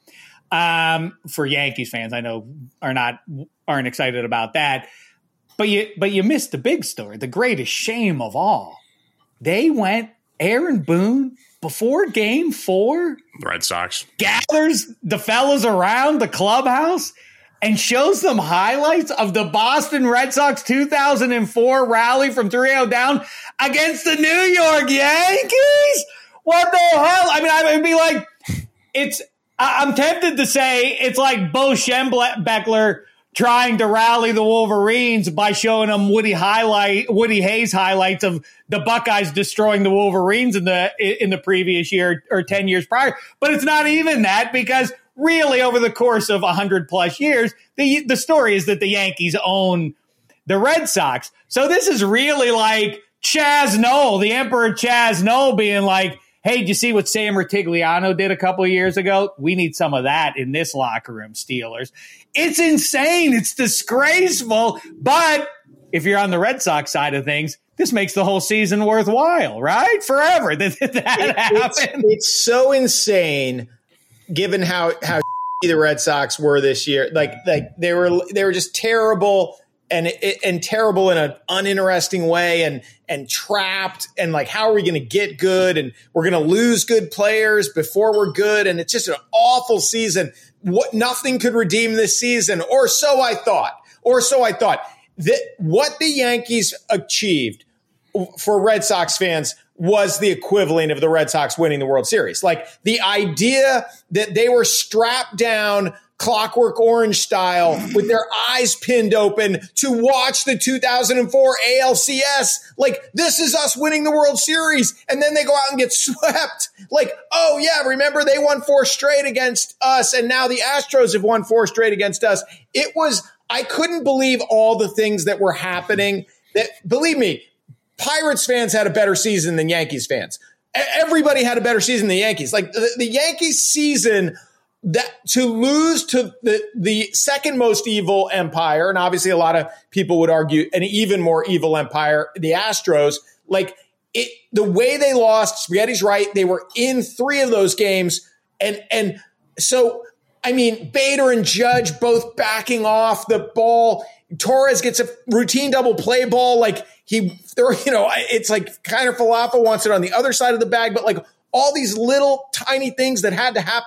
Um, for Yankees fans, I know are not aren't excited about that, but you but you missed the big story, the greatest shame of all. They went Aaron Boone. Before game four, the Red Sox gathers the fellas around the clubhouse and shows them highlights of the Boston Red Sox two thousand four rally from three oh down against the New York Yankees. What the hell? I mean, I would be like, it's, I'm tempted to say it's like Bo Schembechler trying to rally the Wolverines by showing them Woody highlight Woody Hayes highlights of the Buckeyes destroying the Wolverines in the in the previous year or ten years prior. But it's not even that, because really over the course of one hundred plus years, the the story is that the Yankees own the Red Sox. So this is really like Chaz Noel, the Emperor Chaz Noel, being like, hey, did you see what Sam Rutigliano did a couple of years ago? We need some of that in this locker room, Steelers. It's insane. It's disgraceful. But if you're on the Red Sox side of things, this makes the whole season worthwhile, right? Forever that, that it, happened. It's, it's so insane, given how how the Red Sox were this year. Like like they were they were just terrible. And and terrible in an uninteresting way, and and trapped, and like, how are we going to get good? And we're going to lose good players before we're good, and it's just an awful season. What nothing could redeem this season, or so I thought, or so I thought. That what the Yankees achieved for Red Sox fans was the equivalent of the Red Sox winning the World Series. Like, the idea that they were strapped down Clockwork Orange style with their eyes pinned open to watch the two thousand four A L C S. Like, this is us winning the World Series. And then they go out and get swept. Like, oh yeah, remember they won four straight against us, and now the Astros have won four straight against us. It was, I couldn't believe all the things that were happening. That, believe me, Pirates fans had a better season than Yankees fans. Everybody had a better season than the Yankees. Like, the, the Yankees season, that to lose to the, the second most evil empire, and obviously a lot of people would argue an even more evil empire, the Astros, like it, the way they lost, Spaghetti's right, they were in three of those games. And, and so, I mean, Bader and Judge both backing off the ball. Torres gets a routine double play ball. Like he, you know, it's like kind of Falafel wants it on the other side of the bag, but like all these little tiny things that had to happen.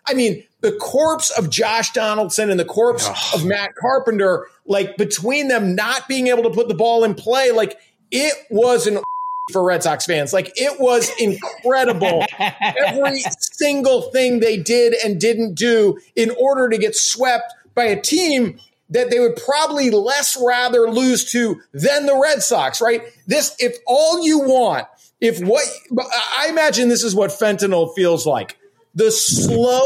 I mean, the corpse of Josh Donaldson and the corpse Ugh. of Matt Carpenter, like between them not being able to put the ball in play, like it was an for Red Sox fans. Like it was incredible. Every single thing they did and didn't do in order to get swept by a team that they would probably less rather lose to than the Red Sox, right? This, if all you want, if what, I imagine this is what fentanyl feels like. The slow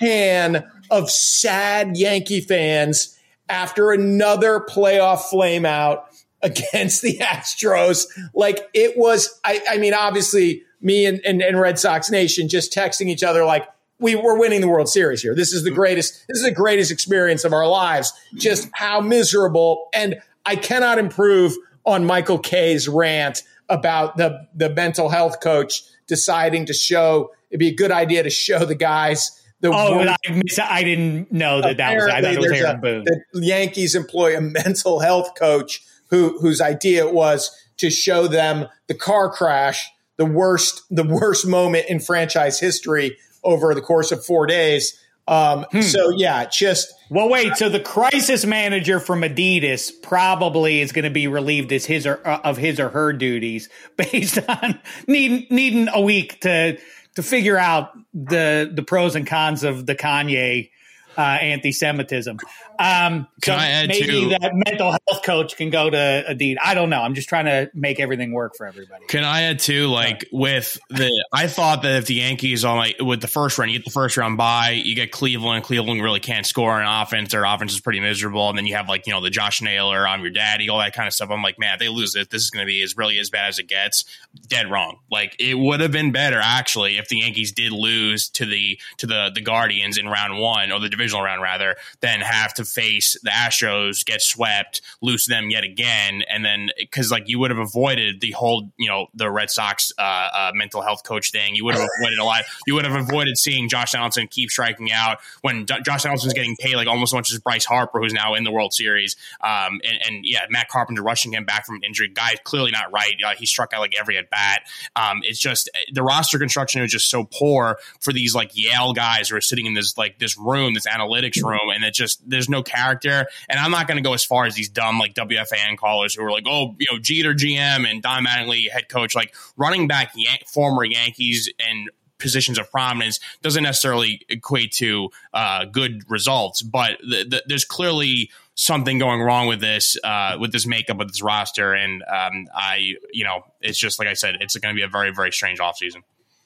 pan of sad Yankee fans after another playoff flame out against the Astros. Like it was, I, I mean, obviously me and, and, and Red Sox Nation just texting each other like, we were winning the World Series here. This is the greatest, this is the greatest experience of our lives. Just how miserable. And I cannot improve on Michael Kay's rant about the, the mental health coach deciding to show, it'd be a good idea to show the guys. The oh, I, I didn't know that that was, I thought it was Aaron a, Boone. The Yankees employ a mental health coach who whose idea it was to show them the car crash, the worst, the worst moment in franchise history over the course of four days. Um, hmm. So, yeah, just. Well, wait. So the crisis manager from Adidas probably is going to be relieved as his or, uh, of his or her duties based on needing, needing a week to to figure out the the pros and cons of the Kanye uh, anti-Semitism. Um, Can so I add maybe to, that mental health coach can go to Adidas. I don't know. I'm just trying to make everything work for everybody. Can I add too, like with the, I thought that if the Yankees on like with the first round, you get the first round bye, you get Cleveland. Cleveland really can't score in offense. Their offense is pretty miserable. And then you have like, you know, the Josh Naylor, I'm your daddy, all that kind of stuff. I'm like, man, if they lose it, this is going to be as really as bad as it gets. Dead wrong. Like it would have been better actually if the Yankees did lose to the, to the, the Guardians in round one or the divisional round rather than have to face the Astros, get swept, lose them yet again, and then because like you would have avoided the whole, you know, the Red Sox uh, uh, mental health coach thing. You would have avoided a lot. You would have avoided seeing Josh Donaldson keep striking out when D- Josh Donaldson's getting paid like almost as much as Bryce Harper, who's now in the World Series. Um, and, and yeah, Matt Carpenter rushing him back from an injury. Guy's clearly not right. Uh, he struck out like every at bat. Um, it's just the roster construction is just so poor for these like Yale guys who are sitting in this like this room, this analytics room, and it just there's no character. And I'm not going to go as far as these dumb like W F A N callers who are like, oh, you know, Jeter G M and Don Mattingly head coach, like running back Yan- former Yankees and positions of prominence doesn't necessarily equate to uh, good results. But th- th- there's clearly something going wrong with this, uh, with this makeup of this roster. And um, I, you know, it's just like I said, it's going to be a very, very strange offseason.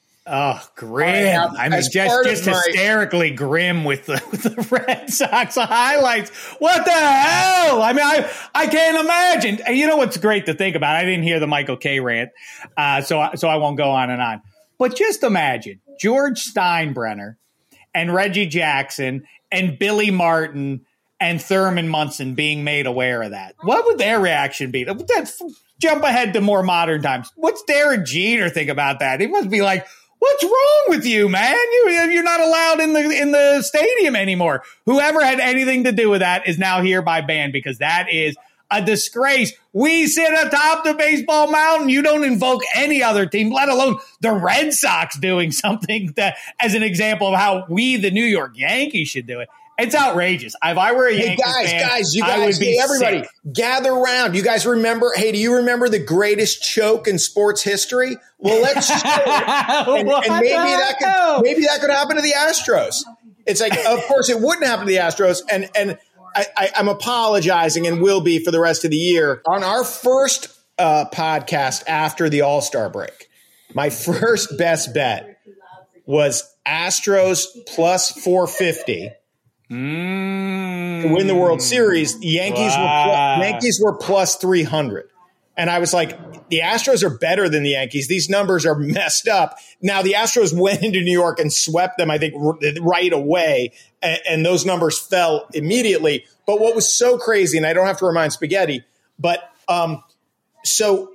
Oh, grim. I, I mean, just, just my- hysterically grim with the, with the Red Sox highlights. What the hell? I mean, I, I can't imagine. And you know what's great to think about? I didn't hear the Michael Kay rant, uh, so, so I won't go on and on. But just imagine George Steinbrenner and Reggie Jackson and Billy Martin and Thurman Munson being made aware of that. What would their reaction be? That's, jump ahead to more modern times. What's Derek Jeter think about that? He must be like, what's wrong with you, man? You, you're not allowed in the in the stadium anymore. Whoever had anything to do with that is now hereby banned because that is a disgrace. We sit atop the baseball mountain. You don't invoke any other team, let alone the Red Sox doing something that, as an example of how we, the New York Yankees, should do it. It's outrageous. If I were a hey Yankees guys, fan, guys, you I guys, would be hey, everybody, sick. Gather around. You guys remember? Hey, do you remember the greatest choke in sports history? Well, let's show it. And, and maybe that could maybe that could happen to the Astros. It's like, of course, it wouldn't happen to the Astros, and and I, I, I'm apologizing and will be for the rest of the year on our first uh, podcast after the All-Star break. My first best bet was Astros plus four fifty. Mm. To win the World Series. The Yankees wow. were pl- Yankees were plus three hundred. And I was like, the Astros are better than the Yankees. These numbers are messed up. Now, the Astros went into New York and swept them, I think, r- right away. And, and those numbers fell immediately. But what was so crazy, and I don't have to remind Spaghetti, but um, so,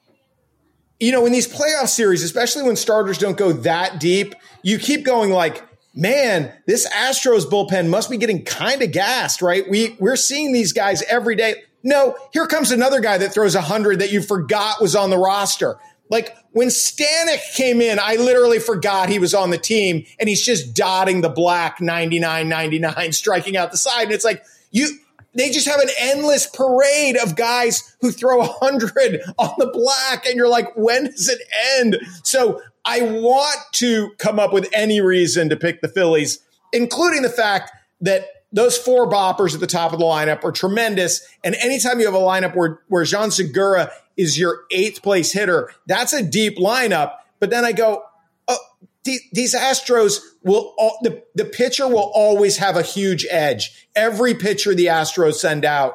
you know, in these playoff series, especially when starters don't go that deep, you keep going like, man, this Astros bullpen must be getting kind of gassed, right? We, we're seeing these guys every day. No, here comes another guy that throws one hundred that you forgot was on the roster. Like when Stanek came in, I literally forgot he was on the team, and he's just dotting the black ninety-nine ninety-nine, striking out the side. And it's like, you, they just have an endless parade of guys who throw a hundred on the black. And you're like, when does it end? So I want to come up with any reason to pick the Phillies, including the fact that those four boppers at the top of the lineup are tremendous. And anytime you have a lineup where, where Jean Segura is your eighth place hitter, that's a deep lineup. But then I go, oh, th- these Astros will, all, the, the pitcher will always have a huge edge. Every pitcher the Astros send out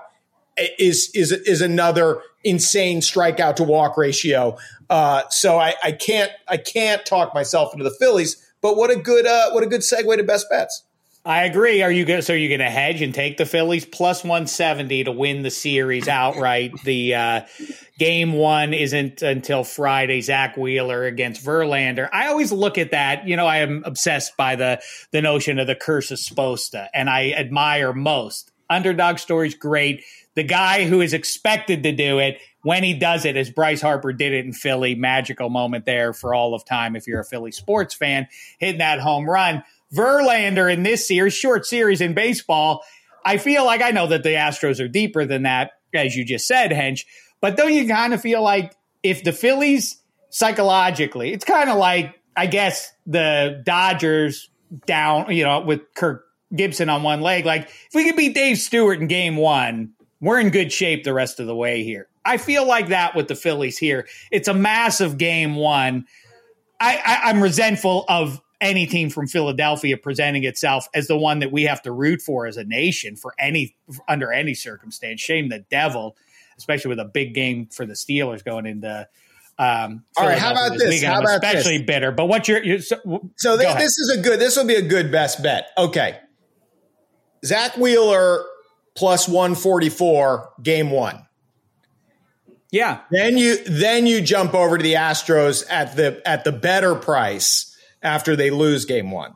is, is, is another insane strikeout to walk ratio. Uh, so I, I can't, I can't talk myself into the Phillies, but what a good, uh, what a good segue to best bets. I agree. Are you going? So you're going to hedge and take the Phillies plus one seventy to win the series outright. The uh, game one isn't until Friday. Zach Wheeler against Verlander. I always look at that. You know, I am obsessed by the the notion of the curse of Sposta, and I admire most. Underdog story's great. The guy who is expected to do it, when he does it, as Bryce Harper did it in Philly, magical moment there for all of time. If you're a Philly sports fan, hitting that home run. Verlander in this series, short series in baseball, I feel like I know that the Astros are deeper than that, as you just said, Hench. But don't you kind of feel like if the Phillies psychologically, it's kind of like, I guess, the Dodgers down, you know, with Kirk Gibson on one leg. Like, if we could beat Dave Stewart in game one, we're in good shape the rest of the way here. I feel like that with the Phillies here. It's a massive game one. I, I, I'm resentful of any team from Philadelphia presenting itself as the one that we have to root for as a nation for any under any circumstance. Shame the devil, especially with a big game for the Steelers going into. Um, All right, how about this? Weekend. How I'm about especially this? bitter. But what's your, your so, so th- this is a good. This will be a good best bet. Okay, Zach Wheeler plus one forty-four game one. Yeah. Then you then you jump over to the Astros at the at the better price after they lose game one.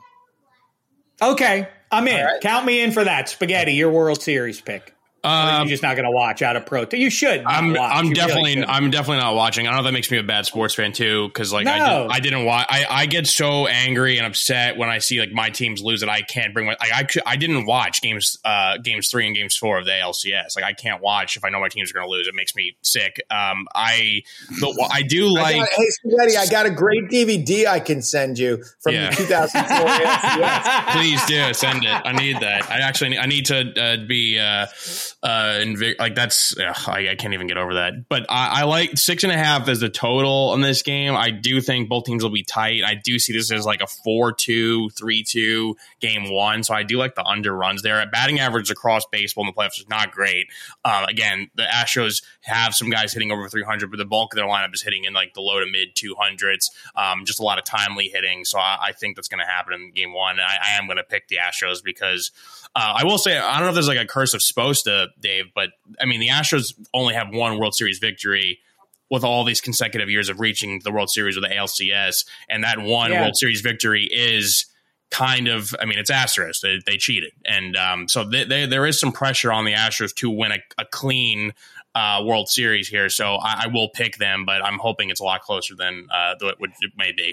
Okay, I'm in. Right. Count me in for that. Spaghetti, your World Series pick. Um, you're just not going to watch out of protest. You should. I'm. Watch. I'm you definitely. Really I'm definitely not watching. I don't know if that makes me a bad sports fan too, because like no. I, did, I didn't watch. I, I get so angry and upset when I see like my teams lose that I can't bring my. Like, I I didn't watch games. Uh, games three and games four of the A L C S. Like I can't watch if I know my teams are going to lose. It makes me sick. Um, I. But I do like. I got, hey, Spaghetti, I got a great D V D I can send you from yeah. the two thousand four A L C S. Please do send it. I need that. I actually. I need to uh, be. Uh, uh, invi- like that's. Ugh, I, I can't even get over that. But I, I like six and a half as the total on this game. I do think both teams will be tight. I do see this as like a four two, three two game one. So I do like the under runs there. Batting average across baseball in the playoffs is not great. Um, again, the Astros have some guys hitting over three hundred, but the bulk of their lineup is hitting in like the low to mid two hundreds. Um, just a lot of timely hitting. So I, I think that's going to happen in game one. I, I am going to pick the Astros because uh, I will say, I don't know if there's like a curse of Sposta, Dave, but I mean, the Astros only have one World Series victory with all these consecutive years of reaching the World Series with the A L C S. And that one yeah. World Series victory is kind of, I mean, it's Astros. They, they cheated. And um, so they, they, there is some pressure on the Astros to win a, a clean uh, World Series here. So I, I will pick them, but I'm hoping it's a lot closer than uh, it, it may be.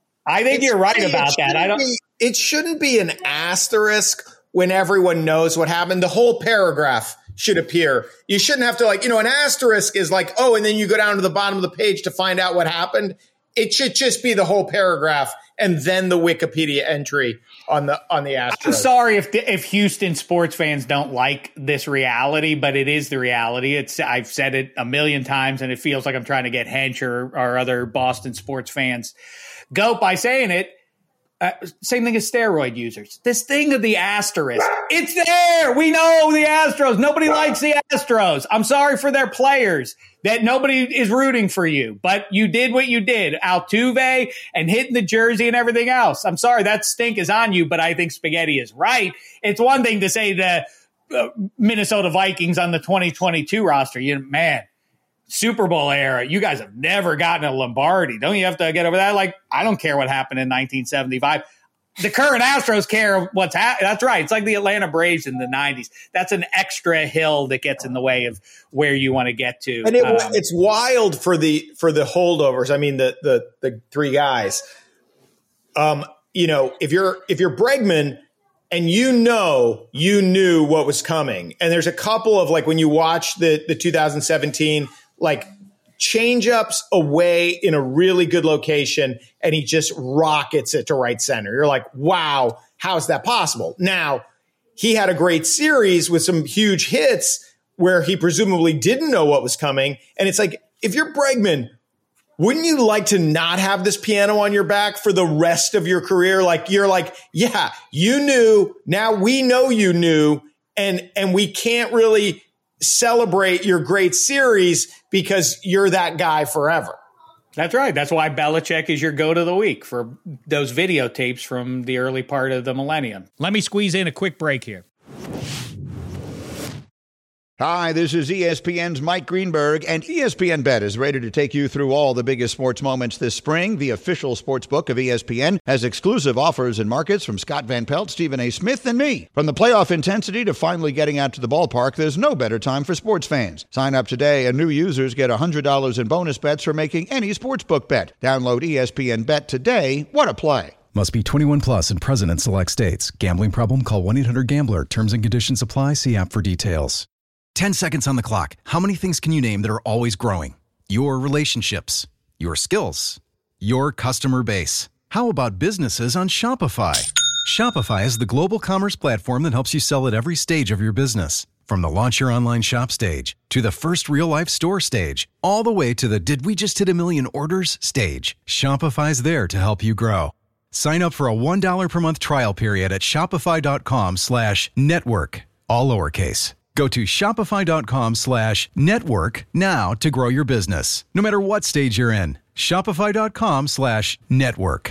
I think it's, you're right about that. I don't. Be, it shouldn't be an asterisk when everyone knows what happened. The whole paragraph should appear. You shouldn't have to like, you know, an asterisk is like, oh, and then you go down to the bottom of the page to find out what happened. It should just be the whole paragraph and then the Wikipedia entry on the on the Astros. I'm sorry if if Houston sports fans don't like this reality, but it is the reality. It's I've said it a million times, and it feels like I'm trying to get Hench or, or other Boston sports fans goat by saying it. Uh, same thing as steroid users. This thing of the asterisk, it's there. We know the Astros. Nobody likes the Astros. I'm sorry for their players that nobody is rooting for you, but you did what you did. Altuve and hitting the jersey and everything else. I'm sorry, that stink is on you, but I think Spaghetti is right. It's one thing to say the uh, Minnesota Vikings on the twenty twenty-two roster. You man, Super Bowl era, you guys have never gotten a Lombardi. Don't you have to get over that? Like, I don't care what happened in nineteen seventy-five. the current Astros care what's happening. That's right. It's like the Atlanta Braves in the nineties. That's an extra hill that gets in the way of where you want to get to. And it, um, it's wild for the for the holdovers. I mean, the the the three guys. Um, you know, if you're if you're Bregman and you know you knew what was coming, and there's a couple of like when you watch the the two thousand seventeen like change-ups away in a really good location, and he just rockets it to right center. You're like, wow, how is that possible? Now, he had a great series with some huge hits where he presumably didn't know what was coming. And it's like, if you're Bregman, wouldn't you like to not have this piano on your back for the rest of your career? Like, you're like, yeah, you knew. Now we know you knew, and and we can't really celebrate your great series because you're that guy forever. That's right. That's why Belichick is your goat of the week for those videotapes from the early part of the millennium. Let me squeeze in a quick break here. Hi, this is E S P N's Mike Greenberg, and E S P N Bet is ready to take you through all the biggest sports moments this spring. The official sports book of E S P N has exclusive offers and markets from Scott Van Pelt, Stephen A. Smith, and me. From the playoff intensity to finally getting out to the ballpark, there's no better time for sports fans. Sign up today, and new users get one hundred dollars in bonus bets for making any sportsbook bet. Download E S P N Bet today. What a play. Must be twenty-one plus and present in select states. Gambling problem? Call one eight hundred gambler. Terms and conditions apply. See app for details. ten seconds on the clock. How many things can you name that are always growing? Your relationships, your skills, your customer base. How about businesses on Shopify? Shopify is the global commerce platform that helps you sell at every stage of your business. From the launch your online shop stage to the first real life store stage, all the way to the did we just hit a million orders stage. Shopify's there to help you grow. Sign up for a one dollar per month trial period at shopify.com slash network, all lowercase. Go to shopify.com slash network now to grow your business, no matter what stage you're in. Shopify.com slash network.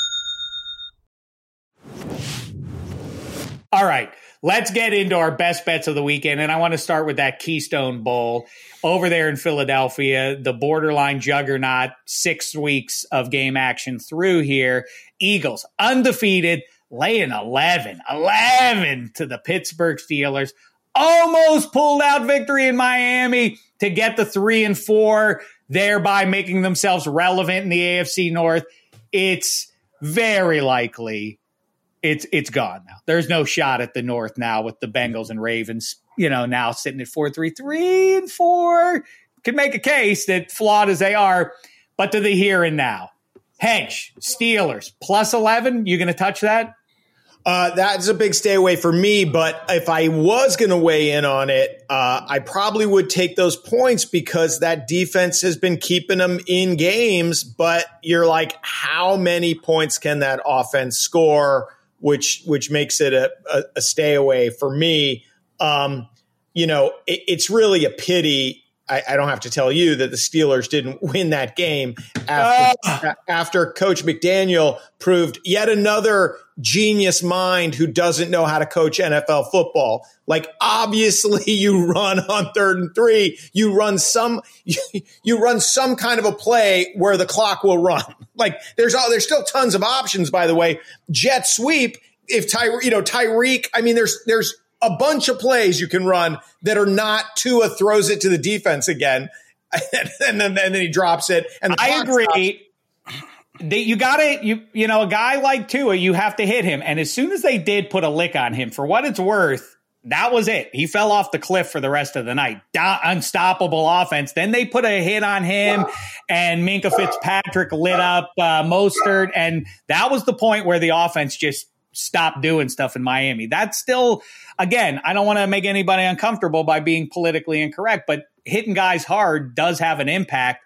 All right, let's get into our best bets of the weekend. And I want to start with that Keystone Bowl over there in Philadelphia, the borderline juggernaut, six weeks of game action through here. Eagles undefeated, laying eleven, eleven to the Pittsburgh Steelers. Almost pulled out victory in Miami to get the three and four, thereby making themselves relevant in the A F C North. It's very likely it's it's gone now. There's no shot at the North now with the Bengals and Ravens, you know, now sitting at four, three, three and four. Could make a case that flawed as they are, but to the here and now. Hench, Steelers, plus eleven. You going to touch that? Uh, that's a big stay away for me, but if I was going to weigh in on it, uh, I probably would take those points because that defense has been keeping them in games, but you're like, how many points can that offense score, which which makes it a, a, a stay away for me. Um, you know, it, it's really a pity. I, I don't have to tell you that the Steelers didn't win that game after, uh. after Coach McDaniel proved yet another genius mind who doesn't know how to coach N F L football. Like, obviously you run on third and three, you run some, you, you run some kind of a play where the clock will run. Like there's all, there's still tons of options, by the way. Jet sweep. If Ty, you know, Tyreek, I mean, there's, there's, a bunch of plays you can run that are not Tua throws it to the defense again, and then, and then he drops it. And the I agree. They, you got to, you you know, a guy like Tua, you have to hit him. And as soon as they did put a lick on him, for what it's worth, that was it. He fell off the cliff for the rest of the night. Da- unstoppable offense. Then they put a hit on him, and Minkah Fitzpatrick lit up uh, Mostert, and that was the point where the offense just stopped doing stuff in Miami. That's still, again, I don't want to make anybody uncomfortable by being politically incorrect, but hitting guys hard does have an impact.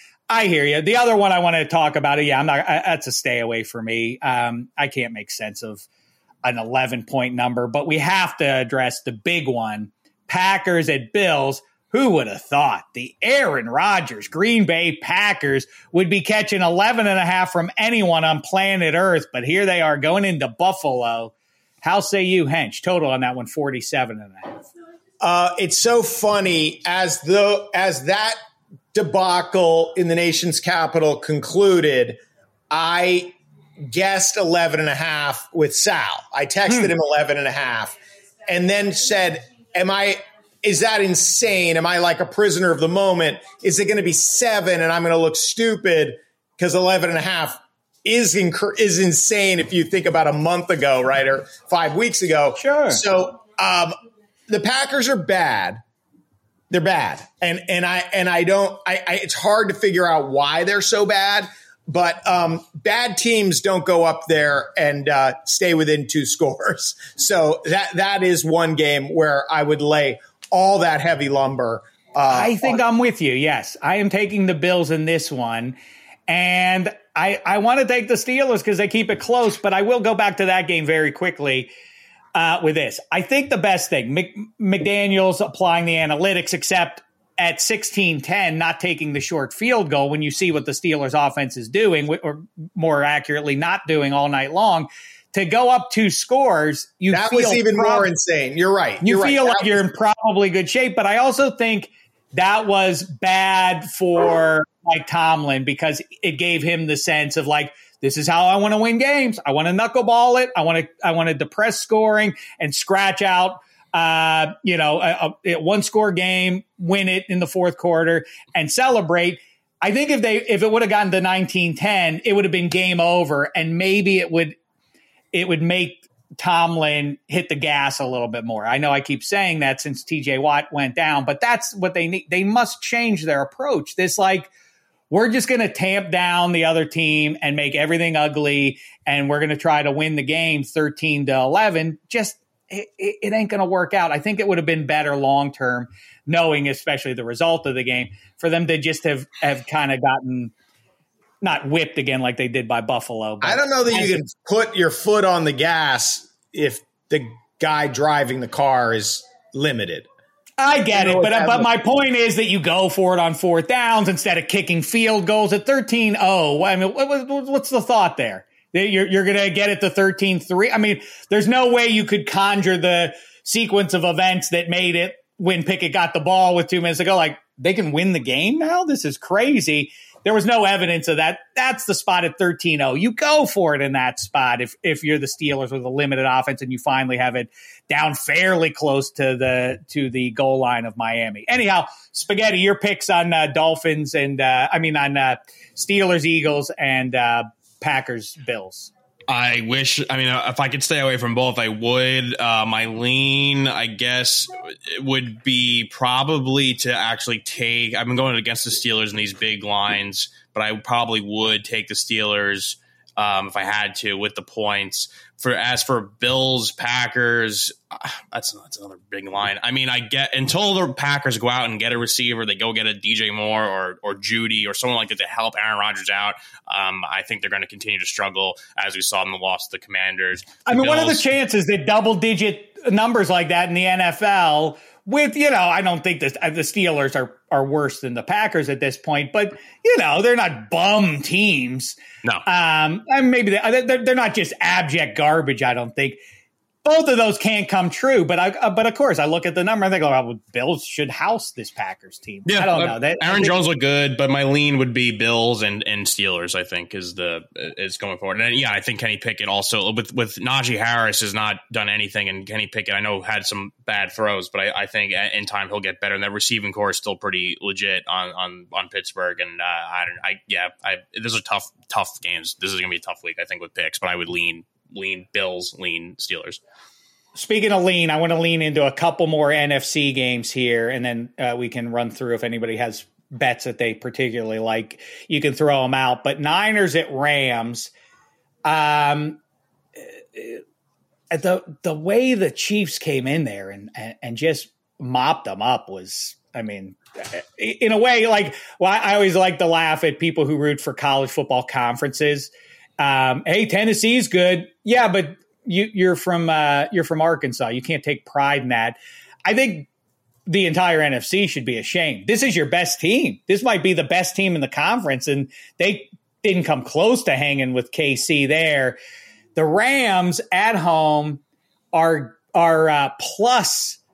I hear you. The other one I want to talk about, yeah, I'm not, I, that's a stay away for me. Um, I can't make sense of an eleven point number, but we have to address the big one. Packers at Bills. Who would have thought the Aaron Rodgers Green Bay Packers would be catching eleven and a half from anyone on planet Earth? But here they are going into Buffalo. How say you, Hench? Total on that one, forty-seven and a half. Uh, it's so funny as the as that debacle in the nation's capital concluded. I guessed eleven and a half with Sal. I texted hmm. him eleven and a half and then said, am I, is that insane? Am I like a prisoner of the moment? Is it going to be seven and I'm going to look stupid? Because eleven and a half is, inc- is insane if you think about a month ago, right? Or five weeks ago. Sure. So um, the Packers are bad. They're bad. And, and I, and I don't, I, I, it's hard to figure out why they're so bad. But um, bad teams don't go up there and uh, stay within two scores. So that that is one game where I would lay all that heavy lumber. Uh, I think on- I'm with you. Yes, I am taking the Bills in this one. And I, I want to take the Steelers because they keep it close. But I will go back to that game very quickly uh, with this. I think the best thing, Mc, McDaniels applying the analytics, except at sixteen ten, not taking the short field goal when you see what the Steelers offense is doing, or more accurately, not doing all night long, to go up two scores, you that feel was even prob- more insane. You're right. You You're feel right. like That you're was- in probably good shape, but I also think that was bad for Mike Tomlin because it gave him the sense of like, this is how I want to win games. I want to knuckleball it. I want to I want to depress scoring and scratch out Uh, you know, a, a one score game, win it in the fourth quarter and celebrate. I think if they, if it would have gotten to nineteen ten, it would have been game over. And maybe it would, it would make Tomlin hit the gas a little bit more. I know I keep saying that since T J Watt went down, but that's what they need. They must change their approach. This like, we're just going to tamp down the other team and make everything ugly. And we're going to try to win the game thirteen to eleven. Just, It, it ain't going to work out. I think it would have been better long term, knowing especially the result of the game, for them to just have, have kind of gotten not whipped again like they did by Buffalo. I don't know that you can put your foot on the gas if the guy driving the car is limited. I get it, but but my point is that you go for it on fourth downs instead of kicking field goals at thirteen oh. I mean, what, what, what's the thought there? You're, you're going to get it to thirteen three. I mean, there's no way you could conjure the sequence of events that made it when Pickett got the ball with two minutes to go. Like, they can win the game now? This is crazy. There was no evidence of that. That's the spot at thirteen oh. You go for it in that spot if if you're the Steelers with a limited offense and you finally have it down fairly close to the to the goal line of Miami. Anyhow, Spaghetti, your picks on uh, Dolphins and uh, I mean on uh, Steelers, Eagles, and uh, Packers, Bills. I wish, I mean, if I could stay away from both, I would. Uh, my lean, I guess, would be probably to actually take, I've been going against the Steelers in these big lines, but I probably would take the Steelers um, if I had to with the points. For as for Bills, Packers, uh, that's that's another big line. I mean, I get until the Packers go out and get a receiver, they go get a D J Moore or or Judy or someone like that to help Aaron Rodgers out. Um, I think they're going to continue to struggle as we saw in the loss to the Commanders. The I mean, Bills, what are the chances that double digit numbers like that in the N F L? With, you know, I don't think this, the Steelers are, are worse than the Packers at this point, but, you know, they're not bum teams. No. Um, and maybe they, they're, they're not just abject garbage, I don't think. Both of those can't come true, but I, uh, but of course, I look at the number and I go, oh, well, Bills should house this Packers team. Yeah, I don't uh, know. That, Aaron think, Jones looked good, but my lean would be Bills and, and Steelers, I think, is the is going forward. And yeah, I think Kenny Pickett also with with Najee Harris has not done anything, and Kenny Pickett I know had some bad throws, but I, I think in time he'll get better. And that receiving core is still pretty legit on on, on Pittsburgh. And uh, I don't, I yeah, I these are tough tough games. This is gonna be a tough week, I think, with picks. But I would lean lean Bills, lean Steelers. Speaking of lean, I want to lean into a couple more N F C games here, and then uh, we can run through if anybody has bets that they particularly like. You can throw them out. But Niners at Rams, um, the the way the Chiefs came in there and and, and just mopped them up was, I mean, in a way, like, well, I always like to laugh at people who root for college football conferences. Um, hey, Tennessee's good, yeah, but You, you're from uh, you're from Arkansas. You can't take pride in that. I think the entire N F C should be ashamed. This is your best team. This might be the best team in the conference, and they didn't come close to hanging with K C there. The Rams at home are are uh, plus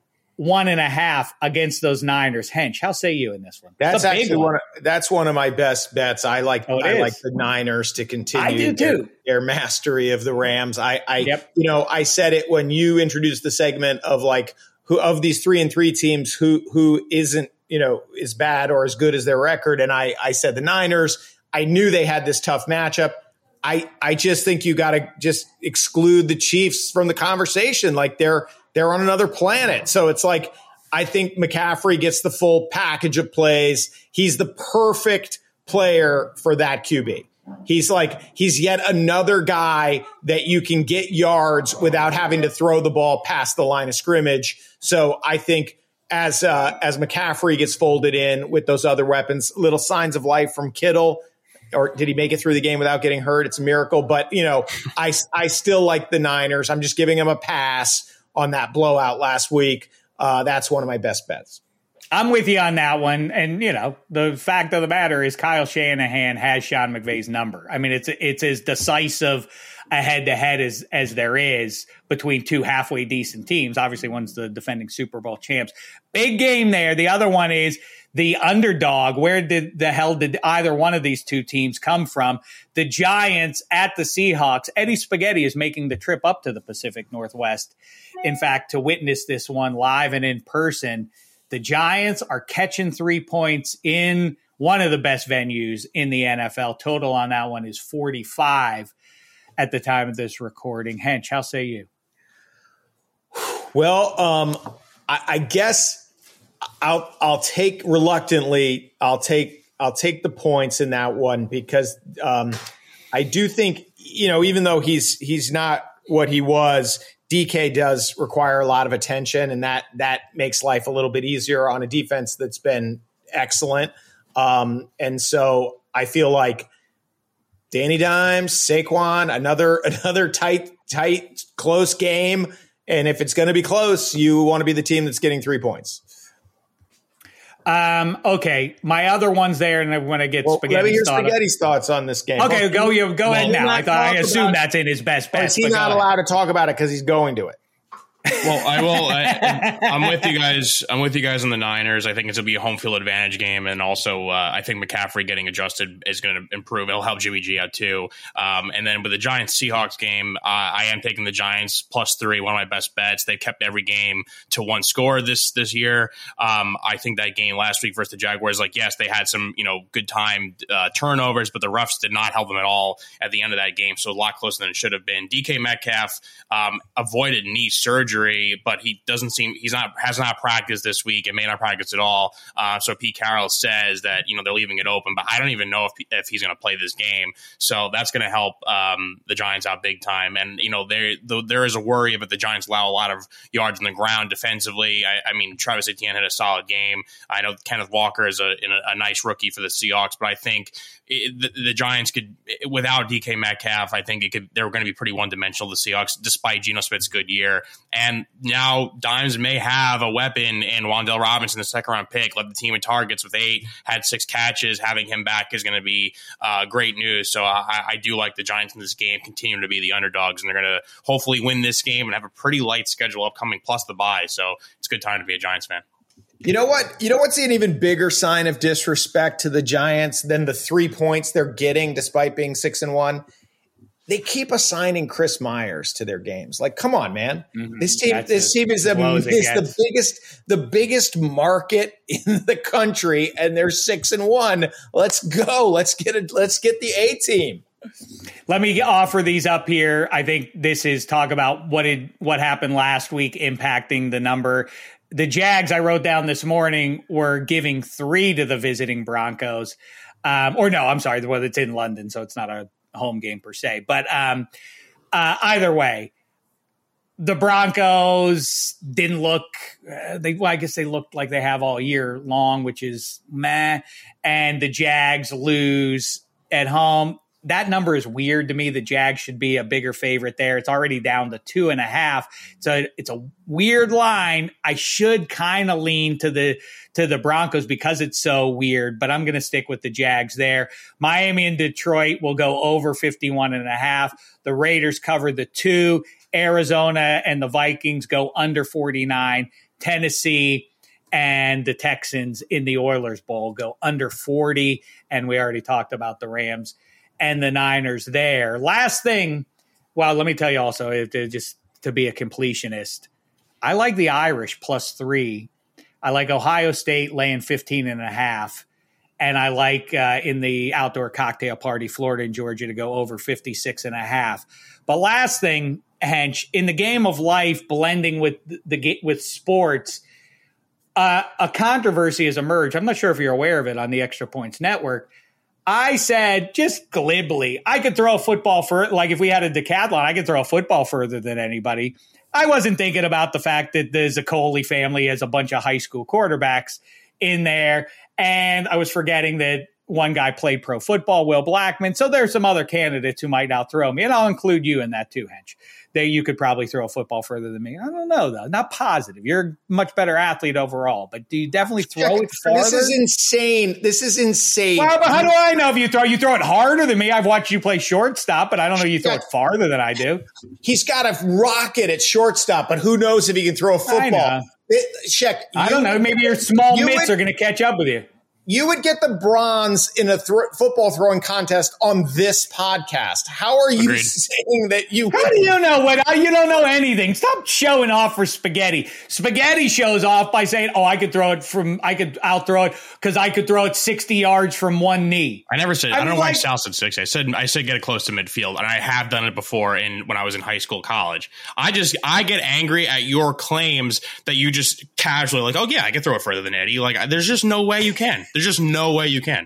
one and a half against those Niners. Hench, how say you in this one? That's actually one. one of, that's one of my best bets. I like oh, I is. like the Niners to continue I do their, too. their mastery of the Rams. I, I yep. you know, I said it when you introduced the segment of like who of these three and three teams who who isn't, you know, is bad or as good as their record. And I I said the Niners. I knew they had this tough matchup. I I just think you got to just exclude the Chiefs from the conversation. Like they're they're on another planet. So it's like, I think McCaffrey gets the full package of plays. He's the perfect player for that Q B. He's like, he's yet another guy that you can get yards without having to throw the ball past the line of scrimmage. So I think as, uh, as McCaffrey gets folded in with those other weapons, little signs of life from Kittle, or did he make it through the game without getting hurt? It's a miracle. But, you know, I, I still like the Niners. I'm just giving him a pass on that blowout last week. Uh, that's one of my best bets. I'm with you on that one. And, you know, the fact of the matter is Kyle Shanahan has Sean McVay's number. I mean, it's it's as decisive a head-to-head as, as there is between two halfway decent teams. Obviously, one's the defending Super Bowl champs. Big game there. The other one is the underdog. Where did the hell did either one of these two teams come from? The Giants at the Seahawks. Eddie Spaghetti is making the trip up to the Pacific Northwest, in fact, to witness this one live and in person. The Giants are catching three points in one of the best venues in the N F L. Total on that one is forty-five at the time of this recording. Hench, how say you? Well, um, I, I guess I'll I'll take reluctantly. I'll take I'll take the points in that one because um, I do think, you know, even though he's he's not what he was, D K does require a lot of attention, and that that makes life a little bit easier on a defense that's been excellent. Um, and so I feel like Danny Dimes, Saquon, another another tight, tight, close game. And if it's going to be close, you want to be the team that's getting three points. Um, okay, my other one's there, and I want to get well, Spaghetti's let me hear thought Spaghetti's thoughts on this game. Okay, well, go you go ahead now. I thought I assume about, that's in his best bet. Is he not allowed to talk about it because he's going to it? Well, I will. I, I'm with you guys. I'm with you guys on the Niners. I think it's going to be a home field advantage game, and also uh, I think McCaffrey getting adjusted is going to improve. It'll help Jimmy G out too. Um, and then with the Giants Seahawks game, uh, I am taking the Giants plus three. One of my best bets. They've kept every game to one score this this year. Um, I think that game last week versus the Jaguars, like yes, they had some you know good time uh, turnovers, but the refs did not help them at all at the end of that game. So a lot closer than it should have been. D K Metcalf um, avoided knee surgery. But he doesn't seem he's not has not practiced this week and may not practice at all. Uh, so Pete Carroll says that you know they're leaving it open, but I don't even know if if he's going to play this game. So that's going to help um, the Giants out big time. And you know there there is a worry about the Giants allow a lot of yards on the ground defensively. I, I mean Travis Etienne had a solid game. I know Kenneth Walker is a, a, a nice rookie for the Seahawks, but I think it, the, the Giants could without D K Metcalf, I think it could they're going to be pretty one dimensional. The Seahawks, despite Geno Smith's good year. And now Dimes may have a weapon in Wan'Dale Robinson, the second round pick, led the team in targets with eight, had six catches. Having him back is going to be uh, great news. So I, I do like the Giants in this game, continue to be the underdogs, and they're going to hopefully win this game and have a pretty light schedule upcoming plus the bye. So it's a good time to be a Giants fan. You know what? You know what's an even bigger sign of disrespect to the Giants than the three points they're getting despite being six and one? They keep assigning Chris Myers to their games. Like, come on, man! Mm-hmm. This team, That's this team is, the, is the biggest, the biggest market in the country, and they're six and one. Let's go! Let's get it. Let's get the A team. Let me offer these up here. I think this is talk about what did what happened last week impacting the number. The Jags I wrote down this morning were giving three to the visiting Broncos, um, or no, I'm sorry, well, it's in London, so it's not a home game per se, but um, uh, either way, the Broncos didn't look, uh, they, well, I guess they looked like they have all year long, which is meh. And the Jags lose at home. That number is weird to me. The Jags should be a bigger favorite there. It's already down to two and a half. So it's a weird line. I should kind of lean to the to the Broncos because it's so weird, but I'm going to stick with the Jags there. Miami and Detroit will go over fifty-one and a half. The Raiders cover the two. Arizona and the Vikings go under forty-nine. Tennessee and the Texans in the Oilers Bowl go under forty. And we already talked about the Rams and the Niners there. Last thing, well, let me tell you also, if just to be a completionist, I like the Irish plus three. I like Ohio State laying fifteen and a half. And I like uh, in the outdoor cocktail party, Florida and Georgia to go over fifty-six and a half. But last thing, Hench, in the game of life, blending with the with sports, uh, a controversy has emerged. I'm not sure if you're aware of it on the Extra Points Network. I said just glibly, I could throw a football for like if we had a decathlon, I could throw a football further than anybody. I wasn't thinking about the fact that the Zaccoli family has a bunch of high school quarterbacks in there. And I was forgetting that one guy played pro football, Will Blackman. So there's some other candidates who might outthrow me. And I'll include you in that too, Hench. That you could probably throw a football further than me. I don't know, though. Not positive. You're a much better athlete overall. But do you definitely throw it farther? This is insane. This is insane. Well, but how do I know if you throw? You throw it harder than me. I've watched you play shortstop, but I don't know you throw it farther than I do. He's got a rocket at shortstop, but who knows if he can throw a football. It, Sheck, I don't know. Maybe your small mitts would, are going to catch up with you. You would get the bronze in a th- football throwing contest on this podcast. How are you Agreed. saying that you? How do you know what? You don't know anything. Stop showing off for Spaghetti. Spaghetti shows off by saying, "Oh, I could throw it from. I could outthrow it because I could throw it sixty yards from one knee." I never said. I, I don't know like, why Sal said sixty. I said I said get it close to midfield, and I have done it before in when I was in high school, college. I just I get angry at your claims that you just casually like, "Oh yeah, I can throw it further than Eddie." Like, there's just no way you can. There's just no way you can.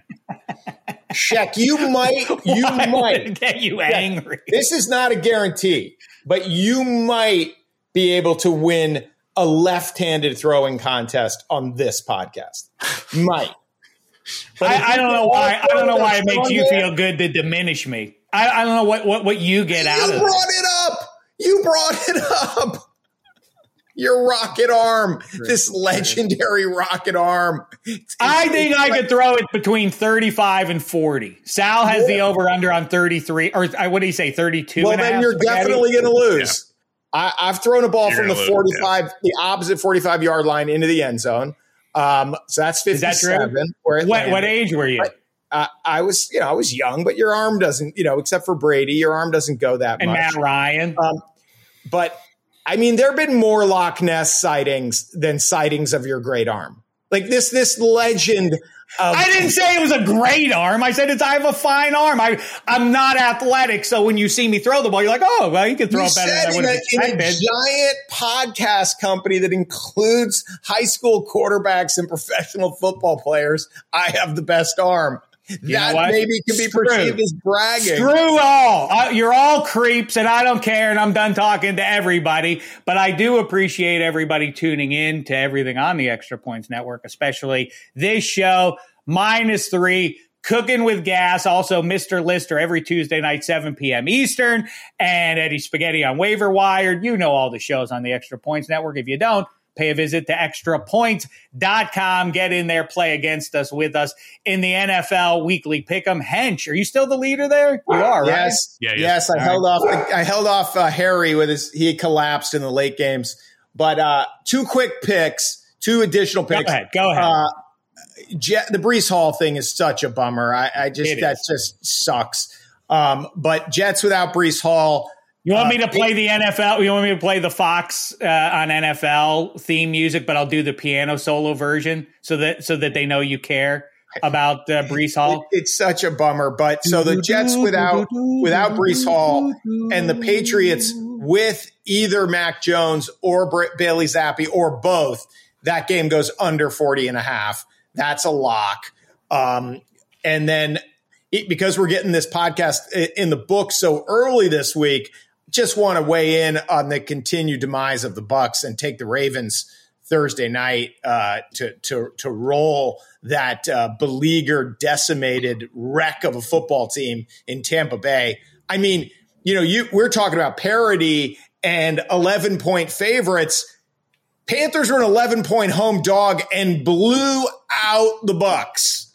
Sheck, you might, you Why might get you angry. Yeah, this is not a guarantee, but you might be able to win a left-handed throwing contest on this podcast. Might. I, I don't know why. I don't know why it makes you feel good to diminish me. I, I don't know what, what, what you get out of it. You brought it up. You brought it up. Your rocket arm, this legendary rocket arm. It's, I think I could throw it between thirty-five and forty. Sal has yeah. the over-under on thirty-three. Or what do you say, thirty-two? Well, and then a half you're spaghetti? definitely going to lose. Yeah. I, I've thrown a ball you're from the forty-five, lose, yeah. the opposite forty-five-yard line into the end zone. Um, so that's fifty-seven. Is that true? Where it what, what age were you? I, uh, I was, you know, I was young, but your arm doesn't, you know, except for Brady, your arm doesn't go that and much. And Matt Ryan. Um, but I mean, there have been more Loch Ness sightings than sightings of your great arm. Like this, this legend of. I didn't say it was a great arm. I said it's. I have a fine arm. I, I'm not athletic, so when you see me throw the ball, you're like, oh, well, you can throw you it better than I would have expected. In a giant podcast company that includes high school quarterbacks and professional football players, I have the best arm. You that maybe can be Screw. perceived as bragging. Screw all. Uh, you're all creeps, and I don't care, and I'm done talking to everybody. But I do appreciate everybody tuning in to everything on the Extra Points Network, especially this show, Minus Three, Cooking with Gas, also Mister Lister every Tuesday night, seven p.m. Eastern, and Eddie Spaghetti on Waiver Wired. You know all the shows on the Extra Points Network. If you don't, pay a visit to extra points dot com. Get in there, play against us, with us in the N F L Weekly Pick'em. Hench, are you still the leader there? You are, right? Yes, yeah, yes. I held, right. off, I, I held off. uh, Harry with his. He collapsed in the late games. But uh, two quick picks, two additional picks. Go ahead. Go ahead. Uh, Jet, the Breece Hall thing is such a bummer. I, I just it that is. just sucks. Um, but Jets without Breece Hall. You want me to play the N F L? You want me to play the Fox uh, on N F L theme music, but I'll do the piano solo version so that so that they know you care about uh, Breece Hall. It, it's such a bummer, but so the Jets without without Breece Hall and the Patriots with either Mac Jones or Br- Bailey Zappi or both, that game goes under forty and a half. That's a lock. Um, and then it, because we're getting this podcast in the book so early this week, just want to weigh in on the continued demise of the Bucs and take the Ravens Thursday night uh, to to to roll that uh, beleaguered, decimated wreck of a football team in Tampa Bay. I mean, you know, you we're talking about parity and eleven point favorites. Panthers were an eleven point home dog and blew out the Bucs.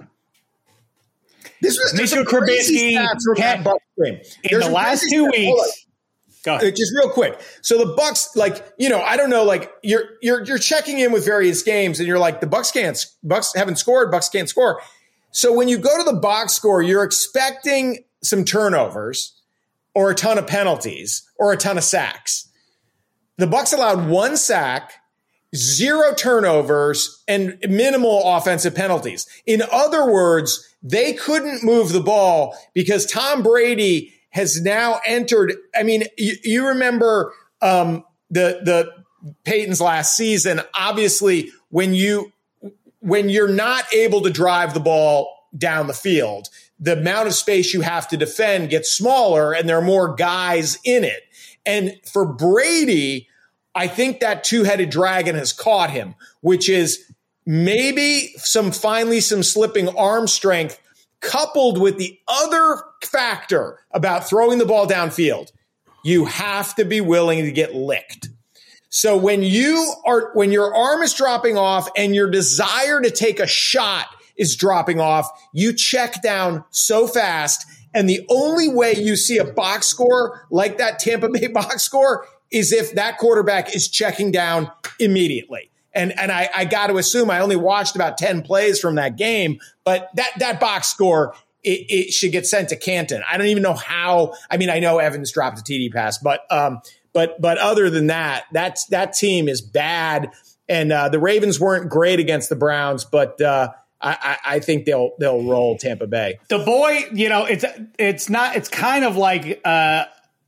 This was Mitchell Trubisky in the last two weeks. Go ahead. Just real quick. So the Bucks, like, you know, I don't know, like you're you're you're checking in with various games, and you're like, the Bucks can't, Bucks haven't scored, Bucks can't score. So when you go to the box score, you're expecting some turnovers or a ton of penalties or a ton of sacks. The Bucks allowed one sack, zero turnovers, and minimal offensive penalties. In other words, they couldn't move the ball because Tom Brady has now entered. I mean, you, you remember um, the the Peyton's last season. Obviously, when you when you're not able to drive the ball down the field, the amount of space you have to defend gets smaller, and there are more guys in it. And for Brady, I think that two-headed dragon has caught him, which is maybe some finally some slipping arm strength, coupled with the other factor about throwing the ball downfield. You have to be willing to get licked. So when you are, when your arm is dropping off and your desire to take a shot is dropping off, you check down so fast. And the only way you see a box score like that Tampa Bay box score is if that quarterback is checking down immediately. And and I, I got to assume I only watched about ten plays from that game, but that, that box score, it, it should get sent to Canton. I don't even know how. I mean, I know Evans dropped a T D pass, but um, but but other than that, that's that team is bad. And uh, the Ravens weren't great against the Browns, but uh, I, I think they'll they'll roll Tampa Bay. The boy, you know, it's it's not. It's kind of like uh,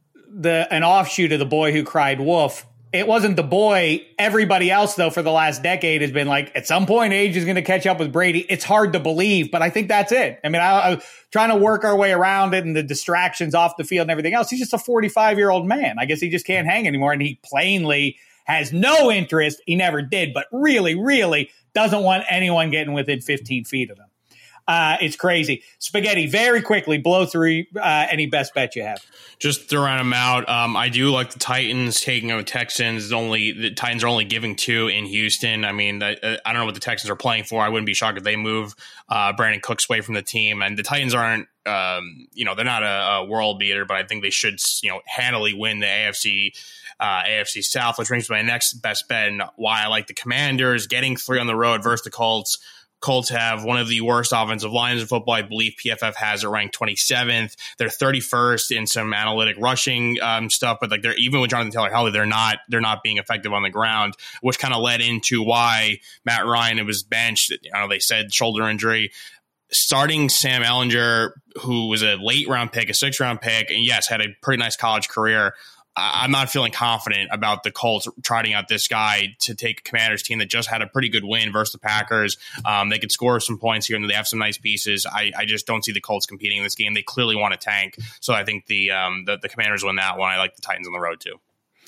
the an offshoot of The Boy Who Cried Wolf. It wasn't the boy. Everybody else, though, for the last decade has been like, at some point, age is going to catch up with Brady. It's hard to believe, but I think that's it. I mean, I, I was trying to work our way around it and the distractions off the field and everything else. He's just a forty-five-year-old man. I guess he just can't hang anymore, and he plainly has no interest. He never did, but really, really doesn't want anyone getting within fifteen feet of him. Uh, it's crazy. Spaghetti, very quickly, blow through uh, any best bet you have. Just throwing them out. Um, I do like the Titans taking over Texans. Only the Titans are only giving two in Houston. I mean, I, I don't know what the Texans are playing for. I wouldn't be shocked if they move uh, Brandon Cooks away from the team. And the Titans aren't, um, you know, they're not a, a world beater, but I think they should, you know, handily win the A F C. Uh, A F C South, which brings me to my next best bet and why I like the Commanders getting three on the road versus the Colts. Colts have one of the worst offensive lines in football. I believe P F F has it ranked twenty-seventh. They're thirty-first in some analytic rushing um, stuff, but like they're even with Jonathan Taylor Helly, they're not they're not being effective on the ground, which kind of led into why Matt Ryan was benched. You know, they said shoulder injury. Starting Sam Ehlinger, who was a late round pick, a sixth round pick, and yes, had a pretty nice college career. I'm not feeling confident about the Colts trotting out this guy to take a Commanders team that just had a pretty good win versus the Packers. Um, they could score some points here and they have some nice pieces. I, I just don't see the Colts competing in this game. They clearly want to tank. So I think the, um, the, the Commanders win that one. I like the Titans on the road too.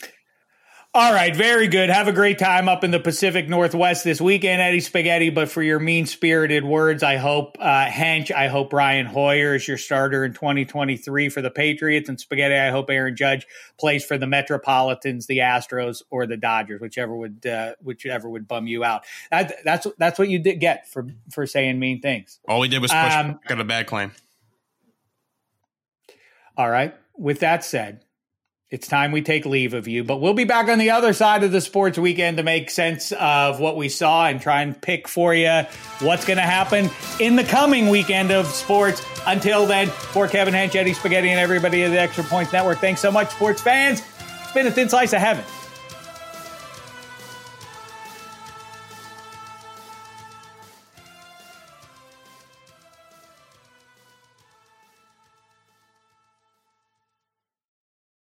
All right, very good. Have a great time up in the Pacific Northwest this weekend, Eddie Spaghetti. But for your mean-spirited words, I hope, uh, Hench, I hope Brian Hoyer is your starter in twenty twenty-three for the Patriots. And Spaghetti, I hope Aaron Judge plays for the Metropolitans, the Astros, or the Dodgers, whichever would uh, whichever would bum you out. That, that's that's what you did get for, for saying mean things. All we did was push um, back on a bad claim. All right. With that said, it's time we take leave of you, but we'll be back on the other side of the sports weekend to make sense of what we saw and try and pick for you what's going to happen in the coming weekend of sports. Until then, for Kevin Hench, Eddie Spaghetti, and everybody at the Extra Points Network, thanks so much, sports fans. It's been a thin slice of heaven.